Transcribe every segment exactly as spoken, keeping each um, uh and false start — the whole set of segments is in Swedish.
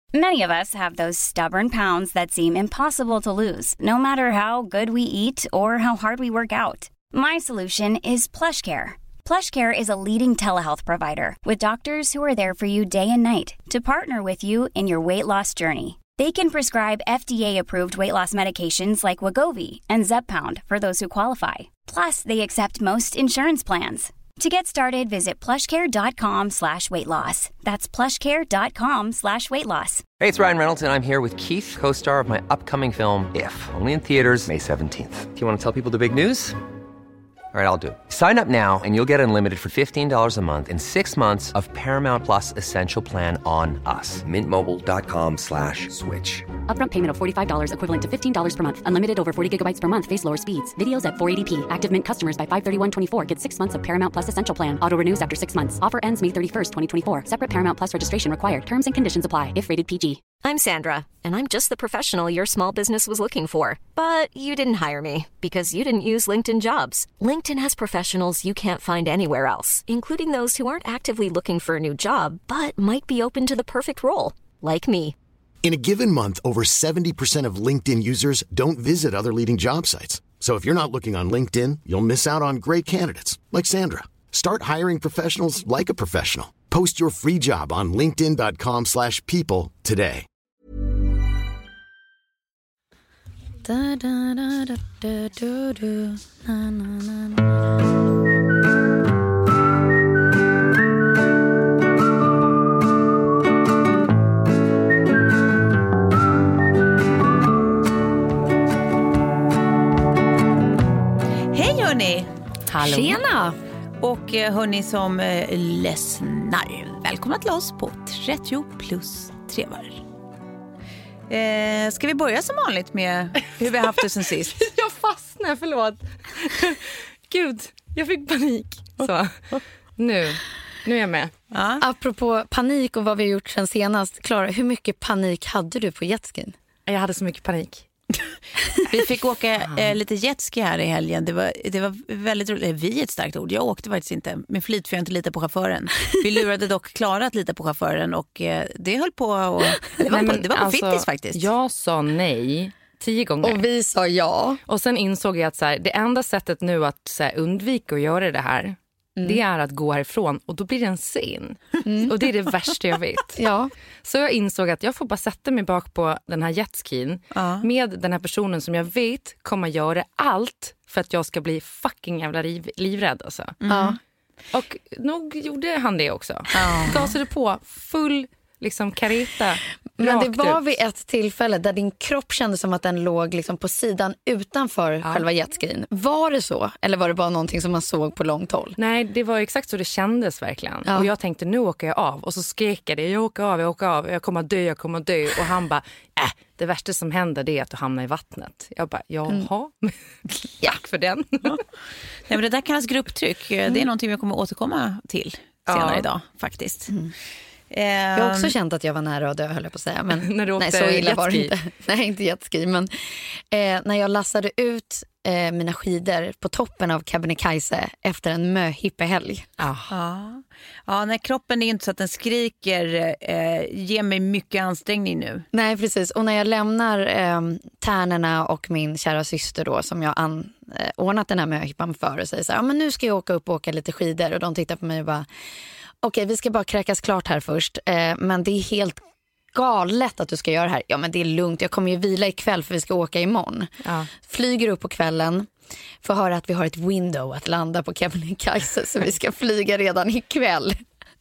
Many of us have those stubborn pounds that seem impossible to lose, no matter how good we eat or how hard we work out. My solution is PlushCare. PlushCare is a leading telehealth provider with doctors who are there for you day and night to partner with you in your weight loss journey. They can prescribe F D A-approved weight loss medications like Wegovy and Zepbound for those who qualify. Plus, they accept most insurance plans. To get started, visit plushcare.com slash weight loss. That's plushcare.com slash weight loss. Hey, it's Ryan Reynolds, and I'm here with Keith, co-star of my upcoming film, If, only in theaters May seventeenth. Do you want to tell people the big news? All right, I'll do it. Sign up now and you'll get unlimited for fifteen dollars a month and six months of Paramount Plus Essential Plan on us. Mint Mobile dot com slash switch. Upfront payment of forty-five dollars equivalent to fifteen dollars per month. Unlimited over forty gigabytes per month. Face lower speeds. Videos at four eighty p. Active Mint customers by five thirty-one twenty-four get six months of Paramount Plus Essential Plan. Auto renews after six months. Offer ends May thirty-first, twenty twenty-four. Separate Paramount Plus registration required. Terms and conditions apply if rated P G. I'm Sandra, and I'm just the professional your small business was looking for. But you didn't hire me because you didn't use LinkedIn Jobs. LinkedIn has professionals you can't find anywhere else, including those who aren't actively looking for a new job, but might be open to the perfect role, like me. In a given month, over seventy percent of LinkedIn users don't visit other leading job sites. So if you're not looking on LinkedIn, you'll miss out on great candidates, like Sandra. Start hiring professionals like a professional. Post your free job on linkedin.com slash people today. Da, da, da, da, da, da, da, na, na, na. Hej hörni! Hallå. Tjena! Och hörni som eh, lyssnar, välkomna till oss på trettio plus trevar. Eh, ska vi börja som vanligt med hur vi har haft det sen sist? Jag fastnar, förlåt. Gud, jag fick panik. Så, nu, nu är jag med. Ja. Apropå panik och vad vi har gjort sen senast. Klara, hur mycket panik hade du på jetskin? Jag hade så mycket panik. Vi fick åka eh, lite jetski här i helgen. Det var, det var väldigt roligt. Vi är ett starkt ord. Jag åkte faktiskt inte med flit för jag inte lite på chauffören. Vi lurade dock Klara att lita på chauffören och eh, det höll på och, det var nej, på, det var på alltså, fittis faktiskt. Jag sa nej tio gånger. Och vi sa ja. Och sen insåg jag att så här, det enda sättet nu att så här, undvika att göra det här Mm. det är att gå härifrån och då blir det en scen. Mm. Och det är det värsta jag vet. Ja. Så jag insåg att jag får bara sätta mig bak på den här jetskin ja. med den här personen som jag vet kommer göra allt för att jag ska bli fucking jävla liv, livrädd. Alltså. Mm. Ja. Och nog gjorde han det också. Ja. Gasade på full liksom kareta. Men det var vid ett tillfälle där din kropp kände som att den låg liksom på sidan utanför ja. själva jetskin. Var det så? Eller var det bara någonting som man såg på långt håll? Nej, det var exakt så det kändes verkligen. Ja. Och jag tänkte, nu åker jag av. Och så skrek jag det, jag åker av, jag åker av. Jag kommer att dö, jag kommer att dö. Och han bara, äh, det värsta som händer det är att du hamnar i vattnet. Jag bara, jaha. Mm. Tack för den. Ja. Nej, men det där kallas grupptryck. Det är någonting vi kommer återkomma till senare ja. idag, faktiskt. Mm. Jag har också känt att jag var nära att dö, höll jag på att säga. Men när du nej, så illa var det inte. Nej, inte jetski. Men eh, när jag lassade ut eh, mina skidor på toppen av Kebnekaise efter en möhippehelg. Ja. Ja, när kroppen är inte så att den skriker eh, ge mig mycket ansträngning nu. Nej, precis. Och när jag lämnar eh, tärnorna och min kära syster då, som jag an, eh, ordnat den här möhippan för och säger så här, ja, men nu ska jag åka upp och åka lite skidor. Och de tittar på mig och bara, okej, vi ska bara kräkas klart här först. Eh, men det är helt galet att du ska göra det här. Ja, men det är lugnt. Jag kommer ju vila ikväll för vi ska åka imorgon. Ja. Flyger upp på kvällen. Får höra att vi har ett window att landa på Kebnekaise. Så vi ska flyga redan ikväll.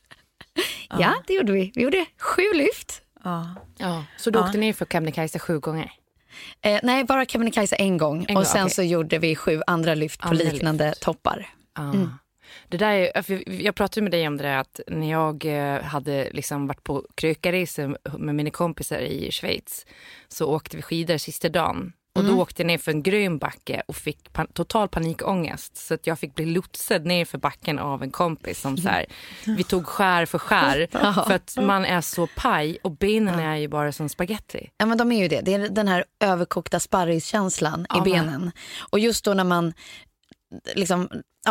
Ja, ja det gjorde vi. Vi gjorde sju lyft. Ja. Ja. Så du ja. åkte ner för Kebnekaise sju gånger? Eh, nej, bara Kebnekaise en gång. En gång och sen okay. så gjorde vi sju andra lyft på andra liknande lyft. toppar. Ja. Mm. Det där är, jag pratade med dig om det där att när jag hade liksom varit på krökarresor med mina kompisar i Schweiz så åkte vi skidor sista dagen. Och då mm. åkte jag ner för en grön backe och fick pan- total panikångest. Så att jag fick bli lotsad ner för backen av en kompis som så här, vi tog skär för skär. För att man är så paj och benen är ju bara som spaghetti. Ja, men de är ju det. Det är den här överkokta sparriskänslan ja, i benen. Och just då när man liksom, ja,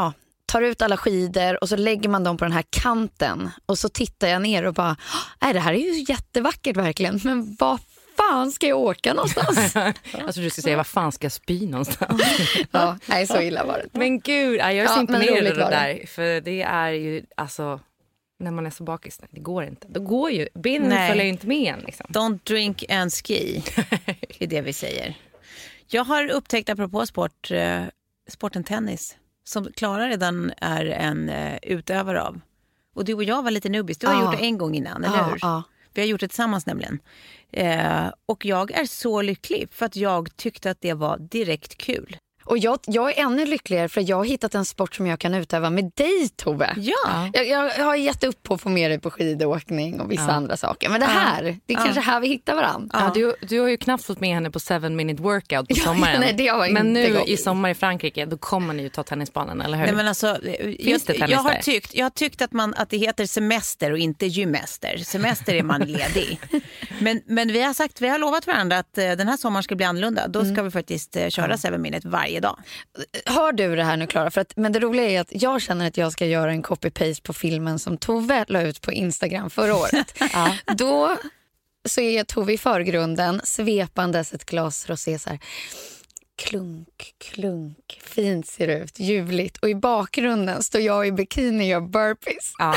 tar ut alla skidor och så lägger man dem på den här kanten. Och så tittar jag ner och bara, nej det här är ju jättevackert verkligen. Men vad fan ska jag åka någonstans? Alltså du ska säga, vad fan ska jag spy någonstans? Ja, nej så illa var det. Men gud, jag är så Ja, imponerad men av det roligt var där. För det är ju, alltså, när man är så bakis, det går inte. Då går ju, benen Nej. följer inte med en liksom. Don't drink and ski, är det vi säger. Jag har upptäckt, apropå sport, eh, sporten tennis, som Klara redan är en eh, utövare av. Och du och jag var lite nubbies. Du har Ja. gjort det en gång innan, eller Ja, hur? ja. Vi har gjort det tillsammans nämligen. Eh, och jag är så lycklig för att jag tyckte att det var direkt kul. Och jag, jag är ännu lyckligare för jag har hittat en sport som jag kan utöva med dig, Tove. Ja. Jag, jag har gett upp på att få med dig på skidåkning och vissa Ja. andra saker. Men det här, det är Ja. kanske här vi hittar varandra. Ja, du, du har ju knappt fått med henne på seven minute workout på sommaren. nej, det har jag Men inte nu gått. i sommar i Frankrike, då kommer ni ju ta tennisbanan, eller hur? Nej, men alltså, jag, det tennis jag, har där? tyckt, jag har tyckt att, man, att det heter semester och inte gymester. Semester är man ledig. men, men vi har sagt, vi har lovat varandra att eh, den här sommaren ska bli annorlunda. Då ska vi faktiskt eh, köra seven minute varje dag. Hör du det här nu, Klara? För att, men det roliga är att jag känner att jag ska göra en copy-paste på filmen som Tove la ut på Instagram förra året. Ja. Då så är Tove i förgrunden svepandes ett glas rosé så här. Klunk, klunk, fint ser det ut, ljuvligt. Och i bakgrunden står jag i bikini och gör burpees. Ja.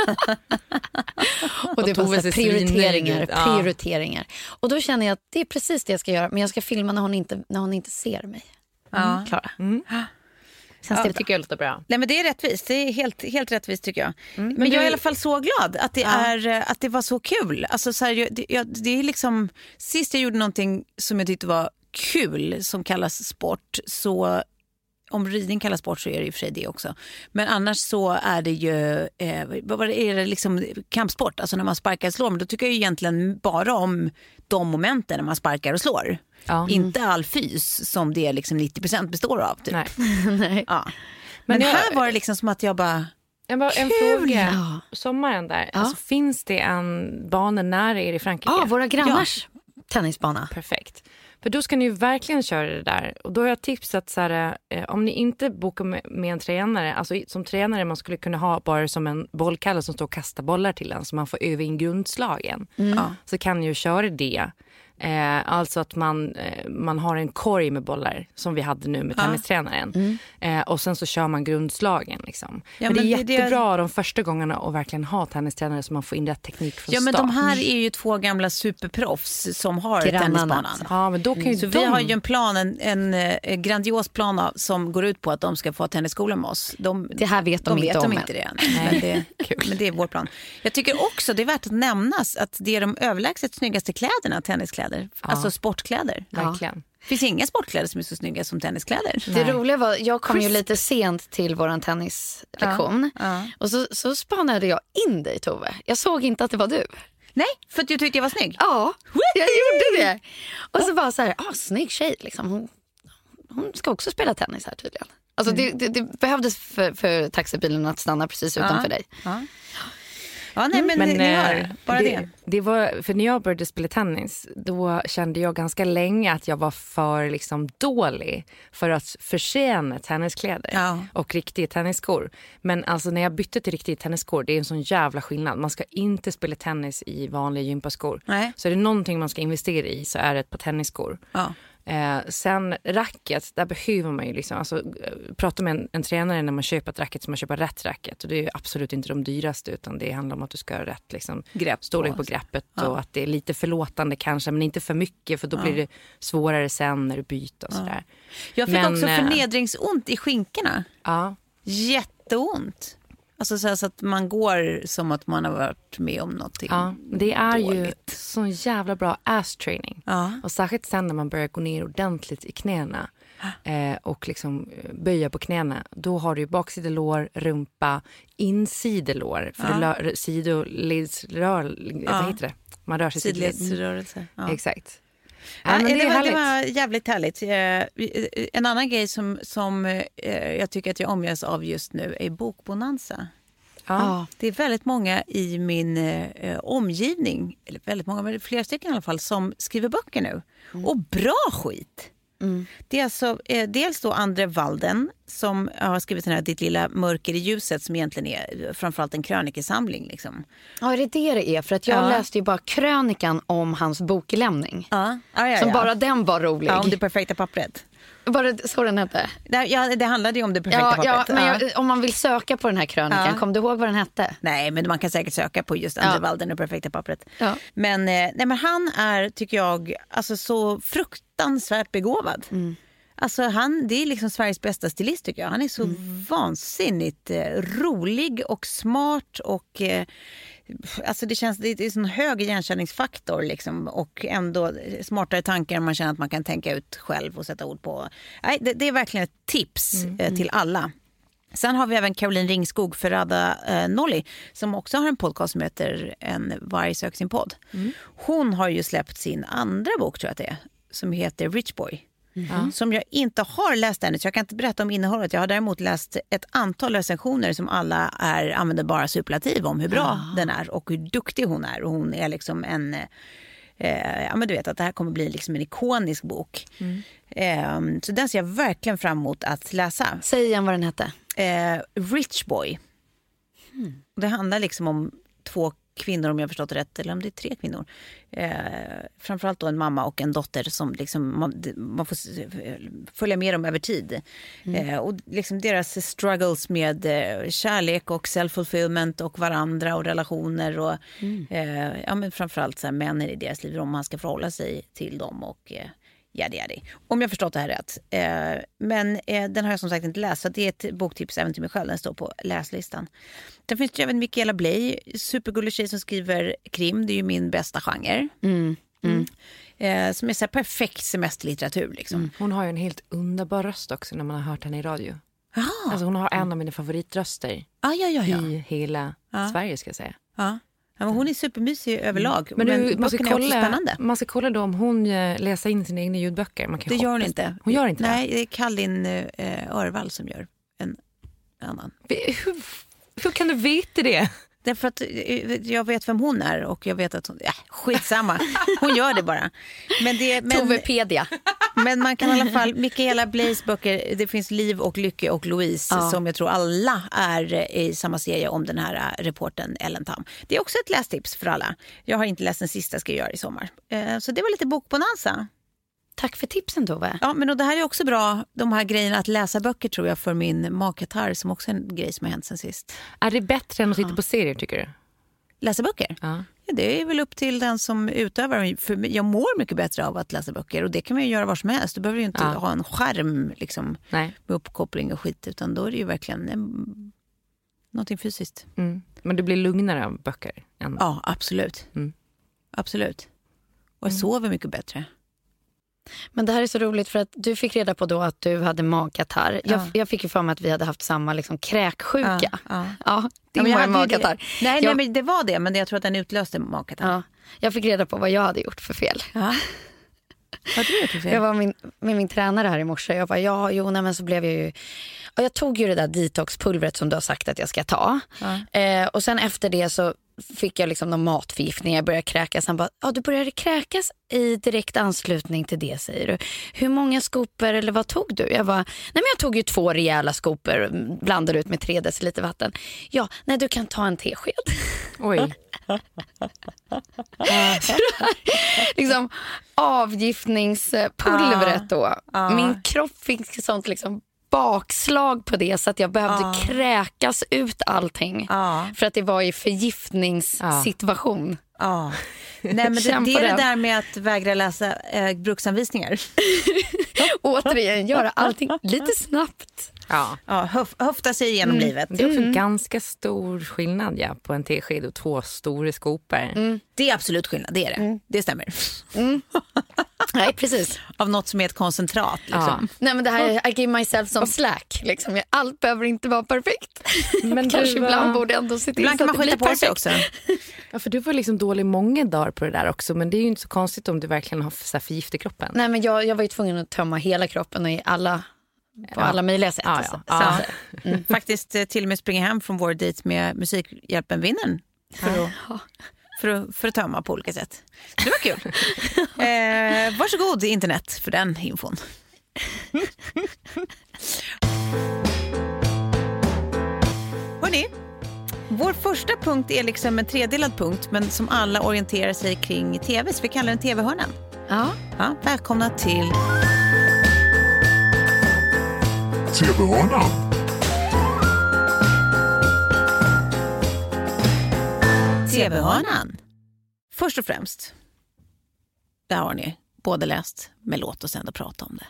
Och det Och var Tove så här ser prioriteringar, svinnöjd ut. Ja. prioriteringar. Och då känner jag att det är precis det jag ska göra. Men jag ska filma när hon inte, när hon inte ser mig. Mm, Klara. Mm. Känns Ja, det det tycker jag låter bra. Nej, men det är rättvist. Det är helt, helt rättvist tycker jag. Mm. Men, du- jag är i alla fall så glad att det, är, eh, att det var så kul. Alltså, så här, jag- det, jag, det är liksom, sist jag gjorde någonting som jag tyckte var kul som kallas sport, så om ridning kallas sport så är det ju för sig det också. Men annars så är det ju eh, vad var det, är det liksom kampsport, alltså när man sparkar och slår. Men då tycker jag ju egentligen bara om de momenten när man sparkar och slår. Ja. Inte all fys som det liksom nittio procent består av. Typ. Nej. Nej. Ja. Men, Men jag- här var det liksom som att jag bara... En, bara, en Kul! fråga. Ja. Sommaren där, Ja. alltså, finns det en bana nära er i Frankrike? Ja, våra grannars tennisbana. Perfekt. För då ska ni ju verkligen köra det där. Och då har jag tipsat så här, eh, om ni inte bokar med, med en tränare, alltså i- som tränare man skulle kunna ha bara som en bollkalle som står och kastar bollar till en så man får öva in grundslagen. Ja. Så kan ni ju köra det. Eh, alltså att man, eh, man har en korg med bollar som vi hade nu med tennistränaren. Eh, och sen så kör man grundslagen liksom. Ja, men det är men det- jättebra de första gångerna att verkligen ha tennistränare så man får in rätt teknik från Ja, men start. de här är ju två gamla superproffs som har Grannarna. tennisbanan. Ja, men då kan ju Så de... vi har ju en plan, en, en, eh, grandios plan av- som går ut på att de ska få tennisskola med oss. De, Det här vet de, de inte vet om de än. inte det än. Men det, men det är vår plan. Jag tycker också det är värt att nämnas att det är de överlägset snyggaste kläderna, tenniskläder. Alltså sportkläder. Verkligen. Det finns inga sportkläder som är så snygga som tenniskläder. Det roliga var, jag kom ju Crisp. lite sent till våran tennislektion. Ja, ja. Och så, så spanade jag in dig, Tove. Jag såg inte att det var du. Nej, för att du tyckte jag var snygg. Ja, jag gjorde det. Och så bara så här, ah, snygg tjej liksom. Hon, hon ska också spela tennis här tydligen. Alltså det, det, det behövdes för, för taxibilen att stanna precis utanför dig. Ja. Ja, nej, men, ni eh, hör, bara det. det. Det var, för när jag började spela tennis, då kände jag ganska länge att jag var för liksom dålig för att förtjäna tenniskläder Ja. och riktiga tennisskor. Men alltså när jag bytte till riktiga tennisskor, det är en sån jävla skillnad. Man ska inte spela tennis i vanliga gympaskor. Nej. Så är det någonting man ska investera i så är det ett par tennisskor. Ja. Eh, sen racket, där behöver man ju liksom, alltså, eh, prata med en, en tränare när man köper ett racket, så man köper rätt racket. Och det är ju absolut inte de dyraste, utan det handlar om att du ska ha rätt liksom, Grepp storlek på. på greppet. Ja. Och att det är lite förlåtande kanske, men inte för mycket, för då blir det svårare sen när du byter och sådär. Jag fick Men, också eh, förnedringsont i skinkorna. Ja. Jätteont. Alltså så, här, så att man går som att man har varit med om någonting Ja, det är ju dåligt. sån jävla bra ass training. Ja. Och särskilt sen när man börjar gå ner ordentligt i knäna eh, och liksom eh, böja på knäna, då har du ju baksidelår, rumpa, insidelår, för Ja. du lör, sidoledsrör, vad heter det? Man rör sig Sidledsrörelse. Ja. Exakt. Ja, Ja, men det, det är var, det härligt. var jävligt härligt. Eh, En annan grej som, som eh, jag tycker att jag omges av just nu är bokbonanza. Ja. Det är väldigt många i min eh, omgivning, eller väldigt många, men flera stycken i alla fall, som skriver böcker nu. Och bra skit. Mm. Det är alltså eh, dels då Andre Walden som har skrivit den här Ditt lilla mörker i ljuset som egentligen är framförallt en krönikesamling. Liksom. Ja, är det det det är? För att jag ja. läste ju bara krönikan om hans boklämning. Ja. Ja, ja, som ja. bara den var rolig. Ja, om det perfekta pappret. Bara så den hette? Ja, det handlade ju om det perfekta ja, pappret. Ja, men jag, om man vill söka på den här krönikan, ja. kom du ihåg vad den hette? Nej, men man kan säkert söka på just Andre ja. Walden och perfekta pappret. Ja. Men, eh, nej, men han är, tycker jag, alltså så fruktansvärt begåvad. Mm. Alltså han, det är liksom Sveriges bästa stilist tycker jag. Han är så mm. vansinnigt eh, rolig och smart och... Eh, Alltså det känns, det är en sån hög igenkänningsfaktor liksom, och ändå smartare tankar man känner att man kan tänka ut själv och sätta ord på. Nej, det, det är verkligen ett tips mm. eh, till alla. Sen har vi även Caroline Ringskog Ferrada eh, Nolli som också har en podcast som heter En varg sök sin podd. Mm. Hon har ju släppt sin andra bok tror jag att det är, som heter Rich Boy. Mm. Som jag inte har läst ännu så jag kan inte berätta om innehållet. Jag har däremot läst ett antal recensioner som alla är, använder bara superlativ om hur bra ah. den är och hur duktig hon är. Och hon är liksom en, eh, ja men du vet att det här kommer bli liksom en ikonisk bok. Mm. Eh, så den ser jag verkligen fram emot att läsa. Säg igen vad den hette. Eh, Rich Boy. Mm. Det handlar liksom om två kvinnor om jag förstått det rätt, eller om det är tre kvinnor. Eh, framförallt då en mamma och en dotter som liksom, man, man får följa med dem över tid. Mm. Eh, och liksom deras struggles med eh, kärlek och self-fulfillment och varandra och relationer och mm. eh, ja, men framförallt så här, männen i deras liv om man ska förhålla sig till dem och eh, Jadi, jadi. Om jag förstått det här rätt. Eh, men eh, den har jag som sagt inte läst. Så det är ett boktips även till mig själv. Den står på läslistan. Sen finns det även Michaela Bley. Supergullig tjej som skriver krim. Det är ju min bästa genre. Mm. Mm. Eh, som är så här perfekt semesterlitteratur. Liksom. Mm. Hon har ju en helt underbar röst också när man har hört henne i radio. Aha. Alltså hon har en av mina favoritröster ah, ja, ja, ja. i hela ah. Sverige ska jag säga. Ja. Ah. Ja, men hon är supermysig överlag. Men, men du, man, ska kolla, spännande. man ska kolla då om hon läser in sina egna ljudböcker. Man kan det gör hon inte. Hon gör inte Nej, det. det är Kallin eh, Örvall som gör en annan. Hur, hur kan du veta det? Därför att jag vet vem hon är och jag vet att hon... Ja, skitsamma. Hon gör det bara. Men det, men, Tovepedia. Men man kan i alla fall... Michaela Bleys böcker, det finns Liv och Lycke och Louise ja. som jag tror alla är i samma serie om den här reporten Ellen Tam. Det är också ett lästips för alla. Jag har inte läst den sista, ska jag göra i sommar. Så det var lite bokbonanza. Tack för tipsen Tove. Ja, men och det här är också bra, de här grejerna att läsa böcker tror jag för min magkatarr som också är en grej som har hänt sen sist. Är det bättre än att titta på serier tycker du? Läsa böcker? Ja. Ja, det är väl upp till den som utövar. För jag mår mycket bättre av att läsa böcker och det kan man ju göra var som helst. Du behöver ju inte ja. ha en skärm liksom, med uppkoppling och skit utan då är det ju verkligen en, någonting fysiskt. Mm. Men du blir lugnare av böcker? Än... Ja, absolut. Mm. Absolut. Och jag mm. sover mycket bättre. Men det här är så roligt för att du fick reda på då att du hade magkatarr. Jag, ja. jag fick ju för mig att vi hade haft samma liksom kräksjuka. Ja, ja. ja din ja, var magkatarr. Det. Nej, jag, nej, men det var det, men jag tror att den utlöste magkatarr. Ja. Jag fick reda på vad jag hade gjort för fel. Ja. Vad hade du gjort för fel? Jag var min, med min tränare här i morse. Jag bara, ja, jo, nej, men så blev jag ju... Och jag tog ju det där detoxpulvret som du har sagt att jag ska ta. Ja. Eh, och sen efter det så fick jag liksom någon matförgiftning. Jag började kräkas. Han bara, ja du började kräkas i direkt anslutning till det, säger du. Hur många skoper eller vad tog du? Jag bara, nej men jag tog ju två rejäla skoper, blandade ut med tre deciliter vatten. Ja, nej du kan ta en tesked. Oj. liksom avgiftningspulvret då. Min kropp fick sånt liksom bakslag på det så att jag behövde ah. kräkas ut allting ah. för att det var i förgiftningssituation. Ja. Ah. Nej, men det, det är det där med att vägra läsa eh, bruksanvisningar. Återigen, göra allting lite snabbt. Ja, ja höf, höfta sig igenom mm. livet. Det är också mm. ganska stor skillnad ja, på en tesked och två stora skopor. Mm. Det är absolut skillnad, det är det. Mm. Det stämmer. Mm. Nej, precis. Av något som är ett koncentrat. Liksom. Ja. Nej, men det här är I give myself some slack. Liksom. Allt behöver inte vara perfekt. Men kanske var... ibland borde ändå se till ibland så kan man skita på sig också. Ja, för du var liksom dålig många dagar på det där också. Men det är ju inte så konstigt om du verkligen har så här förgift i kroppen. Nej, men jag, jag var ju tvungen att tömma hela kroppen och i alla... På ja. alla möjliga sätt. Ja, ja. Ja. Mm. Faktiskt till och med springa hem från vår dejt med Musikhjälpen-vinnaren. För, ja. för, att, för att tömma på olika sätt. Det var kul. eh, varsågod internet för den infon. vår första punkt är liksom en tredelad punkt, men som alla orienterar sig kring tv, så vi kallar den tv-hörnan. Ja. Ja, välkomna till tv-hörnan. tv-hörnan. Först och främst, där har ni båda läst, men låt oss ändå prata om det.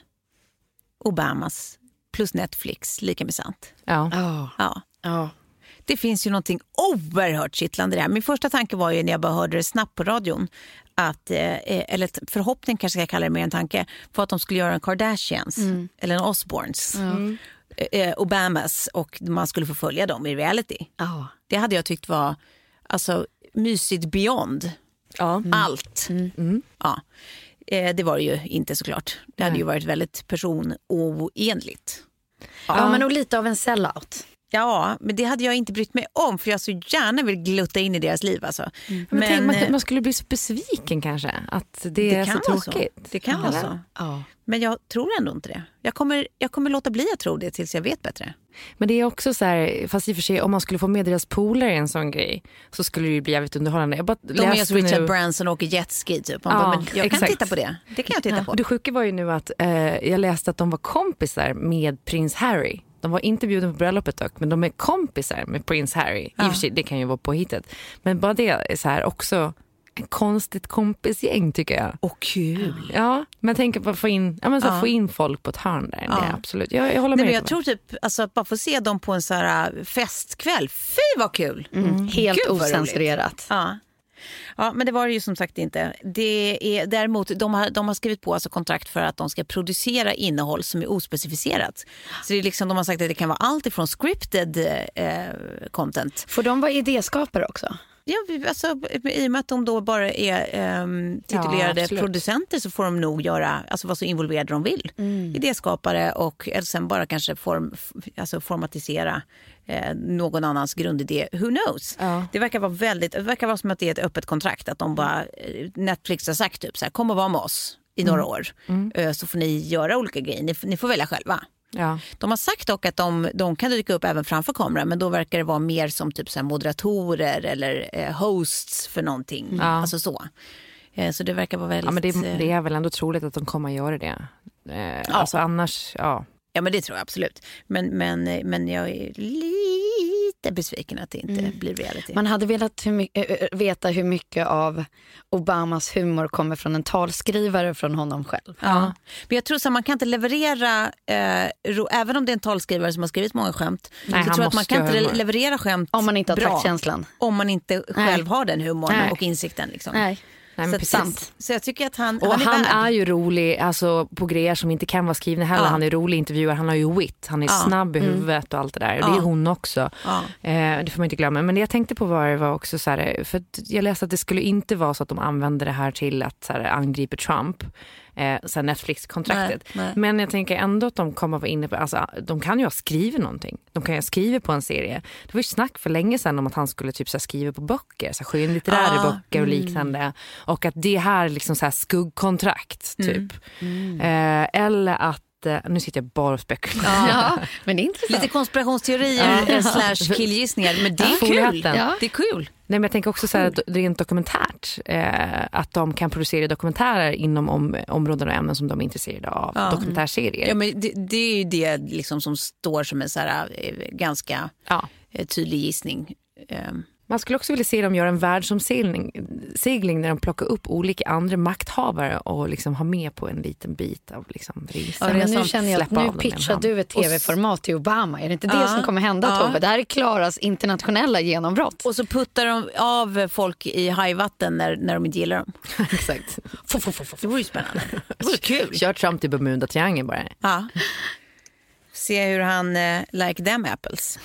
Obamas plus Netflix, lika med sant. Ja. Oh. Ja. Oh. Det finns ju någonting oerhört kittlande där. Min första tanke var ju när jag bara hörde det snabbt på radion, att, eh, eller förhoppning kanske jag kallar det mer en tanke, för att de skulle göra en Kardashians mm. eller en Osbournes. Mm. Eh, Obamas, och man skulle få följa dem i reality. Oh. Det hade jag tyckt var alltså mysigt beyond ja. mm. allt. Mm. Mm. Ja. Eh, det var det ju inte såklart. Det hade Nej. ju varit väldigt personoenligt. Ja, ja, men nog lite av en sellout. Ja, men det hade jag inte brytt mig om, för jag så gärna vill glutta in i deras liv. Alltså. Mm. Men, men tänk, man, man skulle bli så besviken kanske, att det, det är så tråkigt. Så. Det kan vara så. Ja. Men jag tror ändå inte det. Jag kommer, jag kommer låta bli att tro det tills jag vet bättre. Men det är också så här, fast i och för sig, om man skulle få med deras polare i en sån grej, så skulle det ju bli jävligt underhållande. Jag bara De är som Richard nu... Branson och åker jetski typ. Man ja, bara, men jag exakt. kan titta på det. Det kan jag titta ja. på. Det sjuka var ju nu att eh, jag läste att de var kompisar med prins Harry. De var inte bjudna på bröllopet dock, men de är kompisar med prins Harry. Ja. I och för sig, det kan ju vara påhittat. Men bara det är så här också en konstigt kompisgäng tycker jag. Och kul. Ja, men tänk på att få in, ja, men så ja. få in folk på ett hörn där. Ja. Det är absolut. Jag, jag håller med. Nej, men jag tror typ alltså, att bara få se dem på en så här festkväll. Fy vad kul. Mm. Helt osensurerat. Ja. Ja, men det var det ju som sagt inte. Det är däremot de har de har skrivit på alltså kontrakt för att de ska producera innehåll som är ospecificerat. Så det är liksom de har sagt att det kan vara allt ifrån scripted eh, content. Får de vara idéskapare också? Ja, alltså, i och med att de då bara är um, titulerade ja, producenter, så får de nog göra, alltså vara så involverade de vill. Mm. Idéskapare och eller sen bara kanske form, alltså formatisera eh, någon annans grundidé. Who knows? Ja. Det verkar vara väldigt, det verkar vara som att det är ett öppet kontrakt, att de bara, Netflix har sagt typ så här, kom och var med oss i några mm. år. Mm. Så får ni göra olika grejer, ni, ni får välja själva. Ja. De har sagt dock att de, de kan dyka upp även framför kameran, men då verkar det vara mer som typ så här moderatorer eller eh, hosts för någonting. Ja. Alltså så. Eh, så det verkar vara väldigt... Ja, men det, det är väl ändå troligt att de kommer att göra det. Eh, ja. Alltså annars, ja. Ja, men det tror jag absolut. Men, men, men jag är lite besviken att det inte mm. blir reality. Man hade velat hur mycket, veta hur mycket av Obamas humor kommer från en talskrivare från honom själv. Ja, men jag tror att man kan inte leverera, eh, ro, även om det är en talskrivare som har skrivit många skämt, Nej, så jag tror att man kan inte humor. leverera skämt om man inte har bra, taktkänslan. Om man inte Nej. själv har den humorn Nej. och insikten. Liksom. Nej. Nej, men så, att, så jag tycker att han, och han, är, han är ju rolig alltså, på grejer som inte kan vara skrivna heller. Ja. Han är rolig intervjuare, han har ju wit. Han är ja. snabb i huvudet och allt det där. Och ja. det är hon också. Ja. Eh, det får man inte glömma. Men det jag tänkte på var, var också så här, för att jag läste att det skulle inte vara så att de använder det här till att så här, angripa Trump. Eh, så här Netflix-kontraktet. Nej, nej. Men jag tänker ändå att de kommer vara inne på, alltså, de kan ju ha skrivit någonting. De kan ju ha skrivit på en serie. Det var ju snack för länge sedan om att han skulle typ så här, skriva på böcker, så här, skönlitterära ah, böcker och liknande. Mm. Och att det här liksom så här skuggkontrakt typ. Mm. Mm. Eh, eller att nu sitter jag bara och spekulerar. Ja, men det är intressant. Lite konspirationsteorier ja. slash killgissningar, men det är ja, kul. Ja. Det är kul. Nej, men jag tänker också så här, rent dokumentärt eh, att de kan producera dokumentärer inom om, områden och ämnen som de är intresserade av. Ja. Dokumentärserier. Ja, men det, det är ju det liksom som står som en så här, ganska ja. tydlig gissning. Um. Man skulle också vilja se dem göra en världsomsegling segling när de plockar upp olika andra makthavare och liksom ha med på en liten bit av liksom resan. Ja, men nu känner jag att nu pitchar du ett tv-format till Obama. Är det inte det ja, som kommer hända, ja. Tobbe? Det här är Klaras internationella genombrott. Och så puttar de av folk i hajvatten när, när de inte gillar dem. Exakt. Det vore ju spännande. Det vore kul. Kör Trump till Bermuda-triangeln bara. Ja. Se hur han uh, like them apples.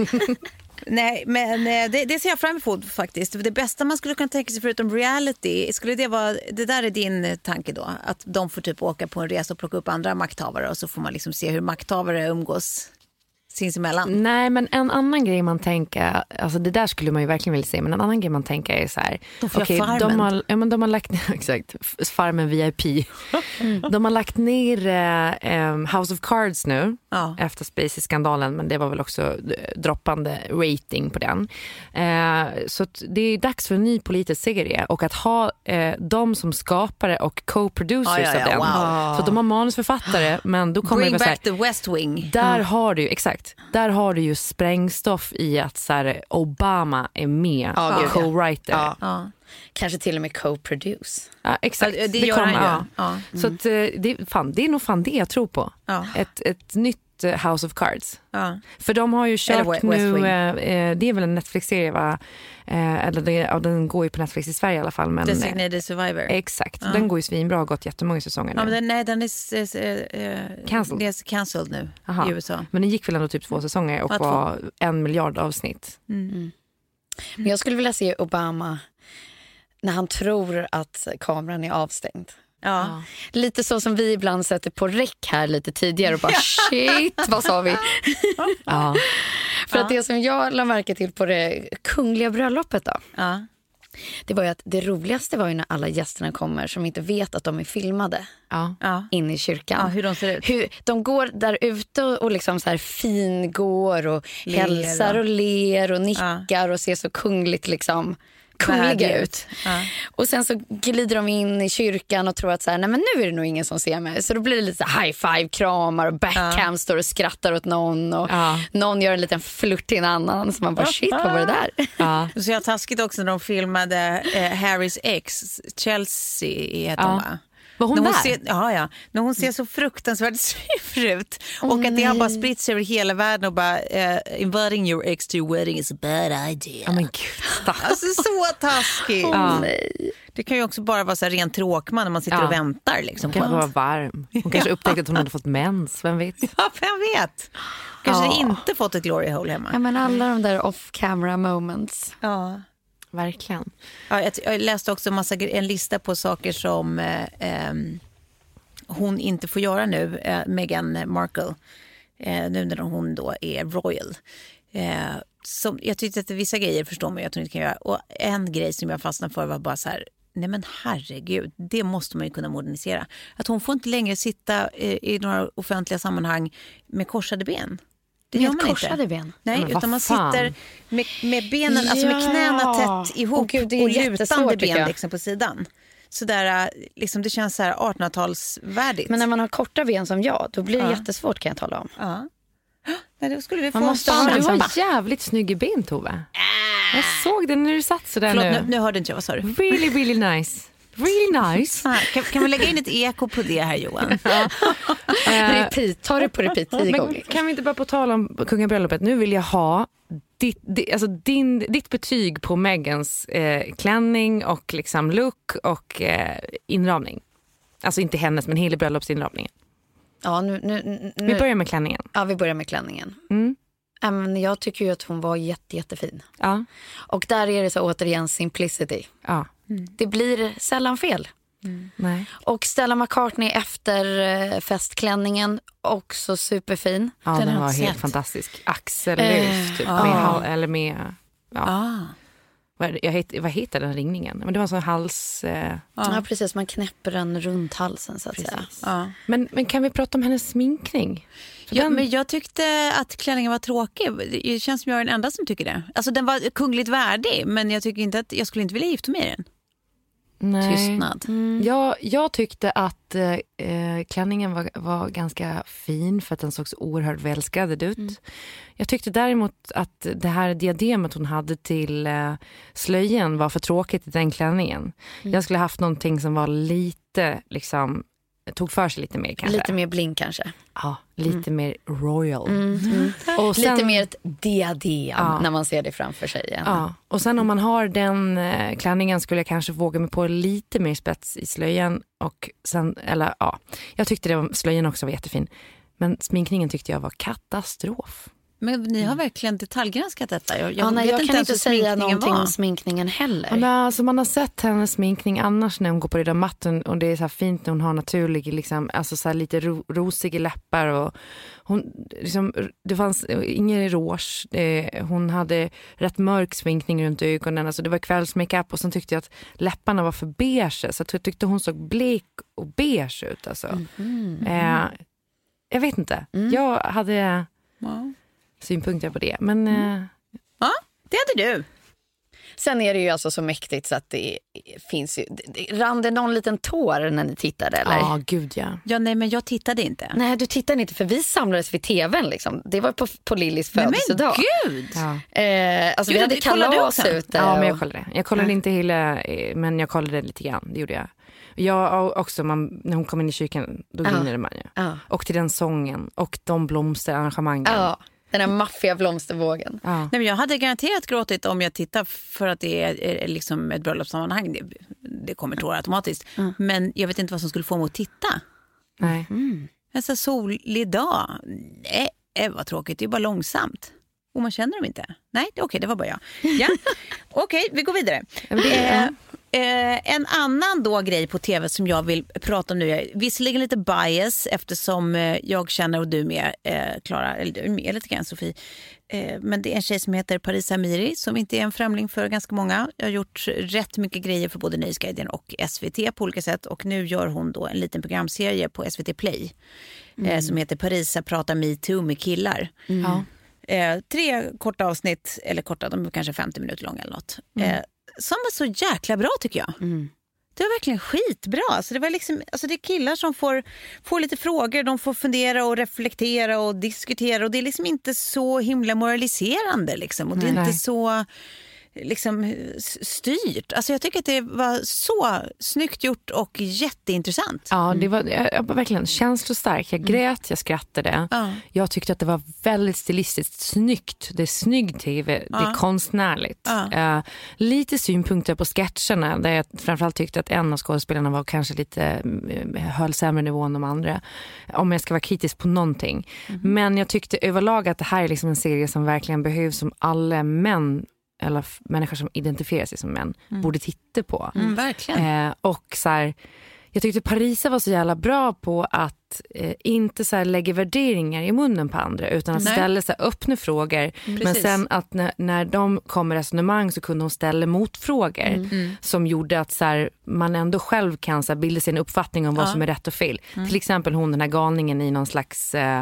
Nej, men det, det ser jag fram emot faktiskt. Det bästa man skulle kunna tänka sig förutom reality, skulle det vara, det där är din tanke då, att de får typ åka på en resa och plocka upp andra makthavare och så får man liksom se hur makthavare umgås sinsemellan. Nej, men en annan grej man tänker, alltså det där skulle man ju verkligen vilja se, men en annan grej man tänker är så här, de får okay, Farmen. De har, ja, men de har lagt ner, exakt, Farmen V I P. Mm. De har lagt ner eh, House of Cards nu, ja. Efter Spacey-skandalen, men det var väl också droppande rating på den. Eh, så det är dags för en ny politisk serie och att ha eh, de som skapare och co-producers ja, ja, ja, av den. Wow. Så de har manusförfattare, men då kommer Bring det back the West Wing. Där mm. har du exakt. Där har du ju sprängstoff i att så här, Obama är med ja, och co-writer. Ja. Ja. Kanske till och med co-produce. Ja, exakt. Ja, det, det gör kommer, han ju. Ja. Ja. Så att, det, fan, det är nog fan det jag tror på. Ja. Ett, ett nytt House of Cards. Ja. För de har ju kört nu, eh, det är väl en Netflix-serie va? Eh, eller det, ja, den går ju på Netflix i Sverige i alla fall. Men, Designated Survivor. Exakt, ja. Den går ju svinbra och har gått jättemånga säsonger nu. Ja, men den, nej, den är äh, cancelled. är cancelled nu. Aha. I U S A. Men den gick väl ändå typ två säsonger och var, var en miljard avsnitt. Mm. Mm. Men jag skulle vilja se Obama när han tror att kameran är avstängd. Ja. Lite så som vi ibland sätter på räck här lite tidigare och bara shit, vad sa vi? Ja. För ja. Att det som jag la märke till på det kungliga bröllopet då. Ja. Det var ju att det roligaste var ju när alla gästerna kommer som inte vet att de är filmade. Ja. In i kyrkan. Ja, hur de ser ut. Hur, de går där ute och, och liksom så här fingår och ler, hälsar och ler och nickar ja. Och ser så kungligt liksom kungliga ut. Ja. Och sen så glider de in i kyrkan och tror att så här, nej men nu är det nog ingen som ser mig. Så då blir det lite så high five, kramar och backham ja. Står och skrattar åt någon och ja. Någon gör en liten flört till en annan så man bara shit, vad var det där? Ja. Så jag taskigt också när de filmade eh, Harrys ex Chelsea heter ja. Hon va? Var hon, när hon där? Ser, ja, ja. När hon ser så fruktansvärt sur ut. Oh, och att det har bara spritt sig över hela världen och bara uh, inviting your ex to your wedding is a bad idea. Oh, men gud. Alltså så taskigt. Oh, nej. Det kan ju också bara vara så här rent tråkman när man sitter ja. Och väntar. Liksom, hon kan vara varm. Hon kanske upptäckte att hon hade fått mens, vem vet? Ja, vem vet? Kanske ja. Inte fått ett glory hole hemma. Ja, men alla de där off-camera moments. Ja. Verkligen. Ja, jag, jag läste också en, massa, en lista på saker som eh, eh, hon inte får göra nu, eh, Meghan Markle, eh, nu när hon då är royal. Eh, som, jag tyckte att vissa grejer förstår man att hon inte kan göra. Och en grej som jag fastnade för var bara så här, nej men herregud, det måste man ju kunna modernisera. Att hon får inte längre sitta eh, i några offentliga sammanhang med korsade ben. Det gör man korsade inte. Ben. Nej, utan man sitter med, med benen, ja. Alltså med knäna tätt ihop. Oh, Gud, det är och lutande ben liksom på sidan. Så där, liksom, det känns så här artonhundratalsvärdigt. Men när man har korta ben som jag, då blir det ja. Jättesvårt kan jag tala om. Ja. Nej, då skulle vi få man måste ha du har jävligt snygg ben, Tove. Äh. Jag såg det när du satt så där. Förlåt, nu. nu. Nu hörde inte jag, vad sa du? Really, really nice. Really nice. Ah, kan, kan vi lägga in ett eko på det här, Johan? Ja. Repeat, ta det på repeat tio gånger. Kan vi inte bara på tala om kungabröllopet? Nu vill jag ha ditt, di, alltså din, ditt betyg på Meghans eh, klänning och liksom look och eh, inramning. Alltså inte hennes, men hela bröllopsinramningen. Ja, nu, nu, nu. Vi börjar med klänningen. Ja, vi börjar med klänningen. Mm. Um, jag tycker ju att hon var jätte, jättefin. Ja. Och där är det så återigen simplicity. Ja. Mm. Det blir sällan fel. Mm. Nej. Och Stella McCartney efter uh, festklänningen också superfin. Ja, den, den var helt sett. Fantastisk. Axellös uh, typ. Uh. Med hal- eller med ja. Uh. Vad, jag het, vad heter den ringningen? Men det var en sån hals... Eh... Ja. ja, precis. Man knäpper den runt halsen så att precis. Säga. Ja. Men, men kan vi prata om hennes sminkning? Ja, den... men jag tyckte att klänningen var tråkig. Det känns som jag är den enda som tycker det. Alltså den var kungligt värdig, men jag tycker inte att jag skulle inte vilja gifta mig i den. Nej. Tystnad. Mm. Jag, jag tyckte att eh, klänningen var, var ganska fin för att den såg så oerhört välskräddad ut. Mm. Jag tyckte däremot att det här diademet hon hade till eh, slöjen var för tråkigt i den klänningen. Mm. Jag skulle haft någonting som var lite liksom tog för sig lite mer kanske. Lite mer bling kanske. Ja, lite mm. mer royal. Mm. Mm. Och sen, lite mer ett diadem ja. När man ser det framför sig igen. Ja. Och sen om man har den eh, klänningen skulle jag kanske våga mig på lite mer spets i slöjan. Och sen, eller ja, jag tyckte det var, slöjan också var jättefin. Men sminkningen tyckte jag var katastrof. Men ni har verkligen detaljgranskat detta. Jag, jag, ja, nej, vet jag inte kan inte säga någonting var. om sminkningen heller. Ja, men alltså, man har sett hennes sminkning annars när hon går på röda mattan och det är så här fint när hon har naturlig, liksom, alltså så här lite ro, rosiga läppar och hon, liksom, det fanns ingen rouge. Det, hon hade rätt mörk sminkning runt ögonen. Alltså det var kvällsmakeup och sen tyckte jag att läpparna var för beige. Så jag tyckte hon såg blek och beige ut. Alltså. Mm, mm, eh, jag vet inte. Mm. Jag hade wow. synpunkter på det. Men, mm. eh, ja, det hade du. Sen är det ju alltså så mäktigt så att det finns ju... Rann det någon liten tår när ni tittade, eller? Ja, gud ja. Ja, nej, men jag tittade inte. Nej, du tittade inte, för vi samlades vid tvn liksom. Det var på, på Lillys födelsedag. Men gud! Ja. Eh, alltså gud, vi hade kalas ute. Ja, men och... jag kollade. Jag kollade ja. inte hela, men jag kollade lite grann. Det gjorde jag. Jag också, man, när hon kom in i kyrkan, då ja. grinnade man ju. Ja. Och till den sången och de blomsterarrangemangen. Ja. Den här maffiga blomstervågen. Ja. Nej, men jag hade garanterat gråtit om jag tittar, för att det är, är liksom ett bröllopssammanhang. Det, det kommer tårar automatiskt. Mm. Men jag vet inte vad som skulle få mig att titta. Nej. Mm. En så solig dag. Nej, vad tråkigt. Det är bara långsamt. Och man känner dem inte. Nej, okej, okay, det var bara jag. Ja. Okej, okay, vi går vidare. Eh, eh, en annan då grej på tv som jag vill prata om nu är visserligen lite bias, eftersom eh, jag känner, och du med, eh, Klara, eller du med lite grann, Sofie. Eh, men det är en tjej som heter Parisa Amiri som inte är en främling för ganska många. Jag har gjort rätt mycket grejer för både Nöjesguiden och S V T på olika sätt. Och nu gör hon då en liten programserie på S V T Play mm. eh, som heter Parisa pratar Me Too med killar. Mm. Ja. Eh, tre korta avsnitt, eller korta, de är kanske femtio minuter långa eller något. Mm. Eh, som var så jäkla bra tycker jag. Mm. Det var verkligen skitbra. Alltså det, var liksom, alltså det är killar som får, får lite frågor, de får fundera och reflektera och diskutera. Och det är liksom inte så himla moraliserande liksom. Och det är Nej. inte så... liksom styrt. Alltså jag tycker att det var så snyggt gjort och jätteintressant. Ja, det var, jag var verkligen känslostark. Jag grät, jag skrattade. Ja. Jag tyckte att det var väldigt stilistiskt snyggt. Det är snygg tv, ja. det är konstnärligt. Ja. Uh, lite synpunkter på sketcherna där jag framförallt tyckte att en av skådespelarna var kanske lite uh, höll sämre nivå än de andra. Om jag ska vara kritisk på någonting. Mm. Men jag tyckte överlag att det här är liksom en serie som verkligen behövs, som alla män eller människor som identifierar sig som män mm. borde titta på. Mm, verkligen. Eh, och så här, jag tyckte Parisa var så jävla bra på att eh, inte så här lägga värderingar i munnen på andra, utan att Nej. ställa så här öppna frågor. Mm, men sen att när, när de kom resonemang så kunde hon ställa motfrågor mm. som gjorde att så här, man ändå själv kan så här, bilda sin uppfattning om vad ja. som är rätt och fel. Mm. Till exempel hon, den här galningen i någon slags... Eh,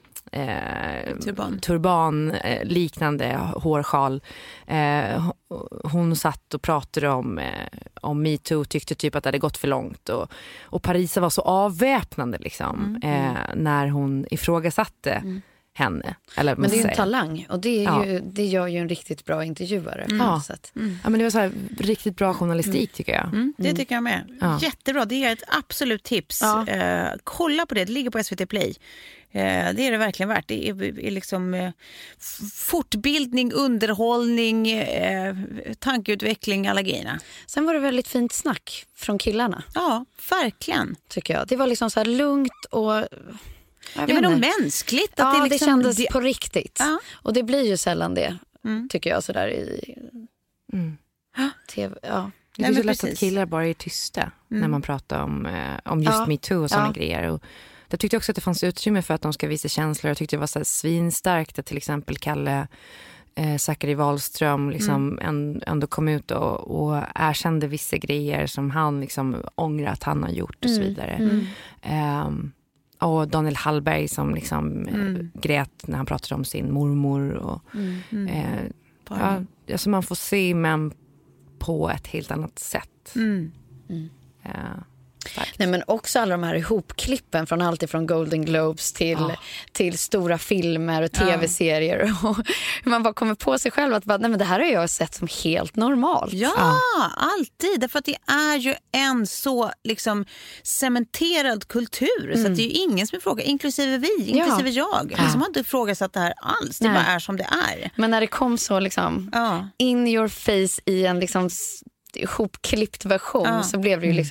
Eh, turban, turban eh, liknande hårsjal. Eh, hon satt och pratade om, eh, om Me Too, tyckte typ att det hade gått för långt. Och, och Parisa var så avväpnande liksom, mm. eh, när hon ifrågasatte mm. henne. Eller men det är ju en talang, och det, är ja. ju, det gör ju en riktigt bra intervjuare. Mm. Ja. Mm. ja, men det var så här, riktigt bra journalistik mm. tycker jag. Mm. Det tycker jag med. Ja. Jättebra, det är ett absolut tips. Ja. Eh, kolla på det, det ligger på S V T Play. Eh, det är det verkligen värt. Det är, är liksom eh, fortbildning, underhållning, eh, tankeutveckling, alla grejerna. Sen var det väldigt fint snack från killarna. Ja, verkligen. Tycker jag. Det var liksom så här lugnt och... Ja, men och mänskligt. Att ja, det, liksom, det kändes det... på riktigt. Ja. Och det blir ju sällan det, mm. tycker jag, sådär i mm. tv. Ja. Det är så lätt att killar bara är tysta mm. när man pratar om, eh, om just ja. Me Too och sådana ja. grejer. Och jag tyckte också att det fanns utrymme för att de ska visa känslor. Jag tyckte det var så här svinstarkt att till exempel Kalle eh, Zachary Wahlström liksom mm. en, ändå kom ut och, och erkände vissa grejer som han liksom ångrar att han har gjort och så vidare. Mm. Mm. Um, Och Daniel Hallberg som liksom mm. eh, grät när han pratade om sin mormor. Och, mm. Mm. Eh, ja, alltså man får se män på ett helt annat sätt. Mm. Mm. Eh, Nej, men också alla de här ihopklippen från allt ifrån Golden Globes till, ja. till stora filmer och tv-serier. Ja. Och man bara kommer på sig själv att bara, nej, men det här har jag sett som helt normalt. Ja, ja. alltid. Därför att det är ju en så liksom cementerad kultur. Mm. Så att det är ju ingen som frågar, inklusive vi, inklusive ja. jag. Ja. Som har inte ifrågasatt det här alls. Det nej. bara är som det är. Men när det kom så liksom ja. in your face i en liksom ihopklippt version ja. så blev det ju liksom...